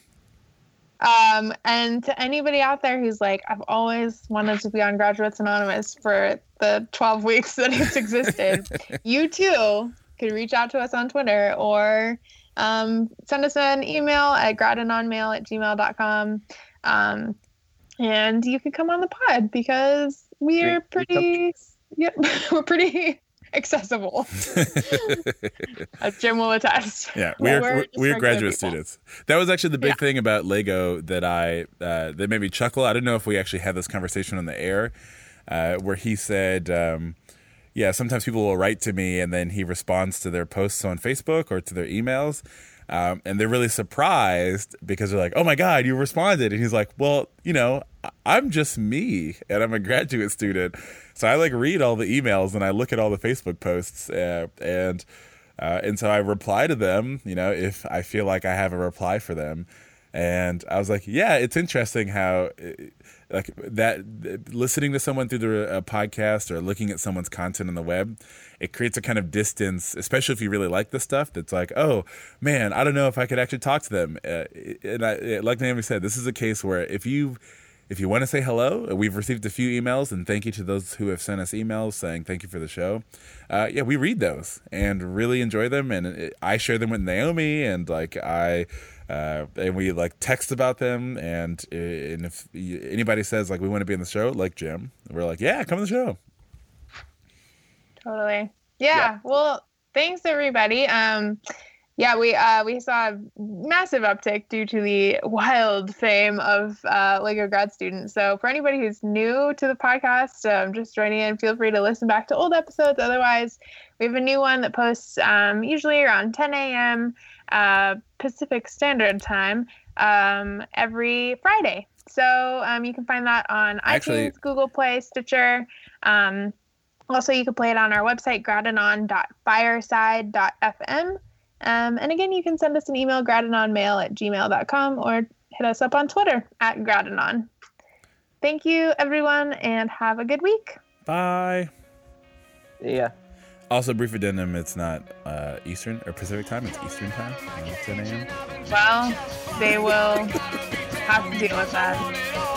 And to anybody out there who's like, I've always wanted to be on Graduates Anonymous for the 12 weeks that it's existed, you too could reach out to us on Twitter or send us an email at gradanonmail@gmail.com. And you can come on the pod because we're pretty accessible. Jim will attest. Yeah, we're graduate students. That was actually the big thing about Lego that that made me chuckle. I don't know if we actually had this conversation on the air, where he said, sometimes people will write to me and then he responds to their posts on Facebook or to their emails. And they're really surprised because they're like, oh my God, you responded. And he's like, well, I'm just me and I'm a graduate student. So I read all the emails and I look at all the Facebook posts and so I reply to them, if I feel like I have a reply for them. And I was like, yeah, it's interesting how that listening to someone through a podcast or looking at someone's content on the web, it creates a kind of distance, especially if you really like the stuff. That's like, oh man, I don't know if I could actually talk to them. Like Naomi said, this is a case where if you want to say hello, we've received a few emails, and thank you to those who have sent us emails saying thank you for the show. We read those and really enjoy them, and I share them with Naomi, and and we text about them, and if anybody says we want to be on the show, like Jim, we're like, yeah, come on the show. Totally. Yeah. Well, thanks everybody. We saw a massive uptick due to the wild fame of Lego grad students. So for anybody who's new to the podcast, just joining in, feel free to listen back to old episodes. Otherwise, we have a new one that posts usually around 10 a.m. Pacific Standard Time every Friday. So you can find that on iTunes, Google Play, Stitcher. Also, you can play it on our website, gradanon.fireside.fm. And again, you can send us an email, gradanonmail@gmail.com, or hit us up on Twitter @gradanon. Thank you, everyone, and have a good week. Bye. Yeah. Also, brief addendum, it's not Eastern or Pacific time, it's Eastern time, 10 a.m. Well, they will have to deal with that.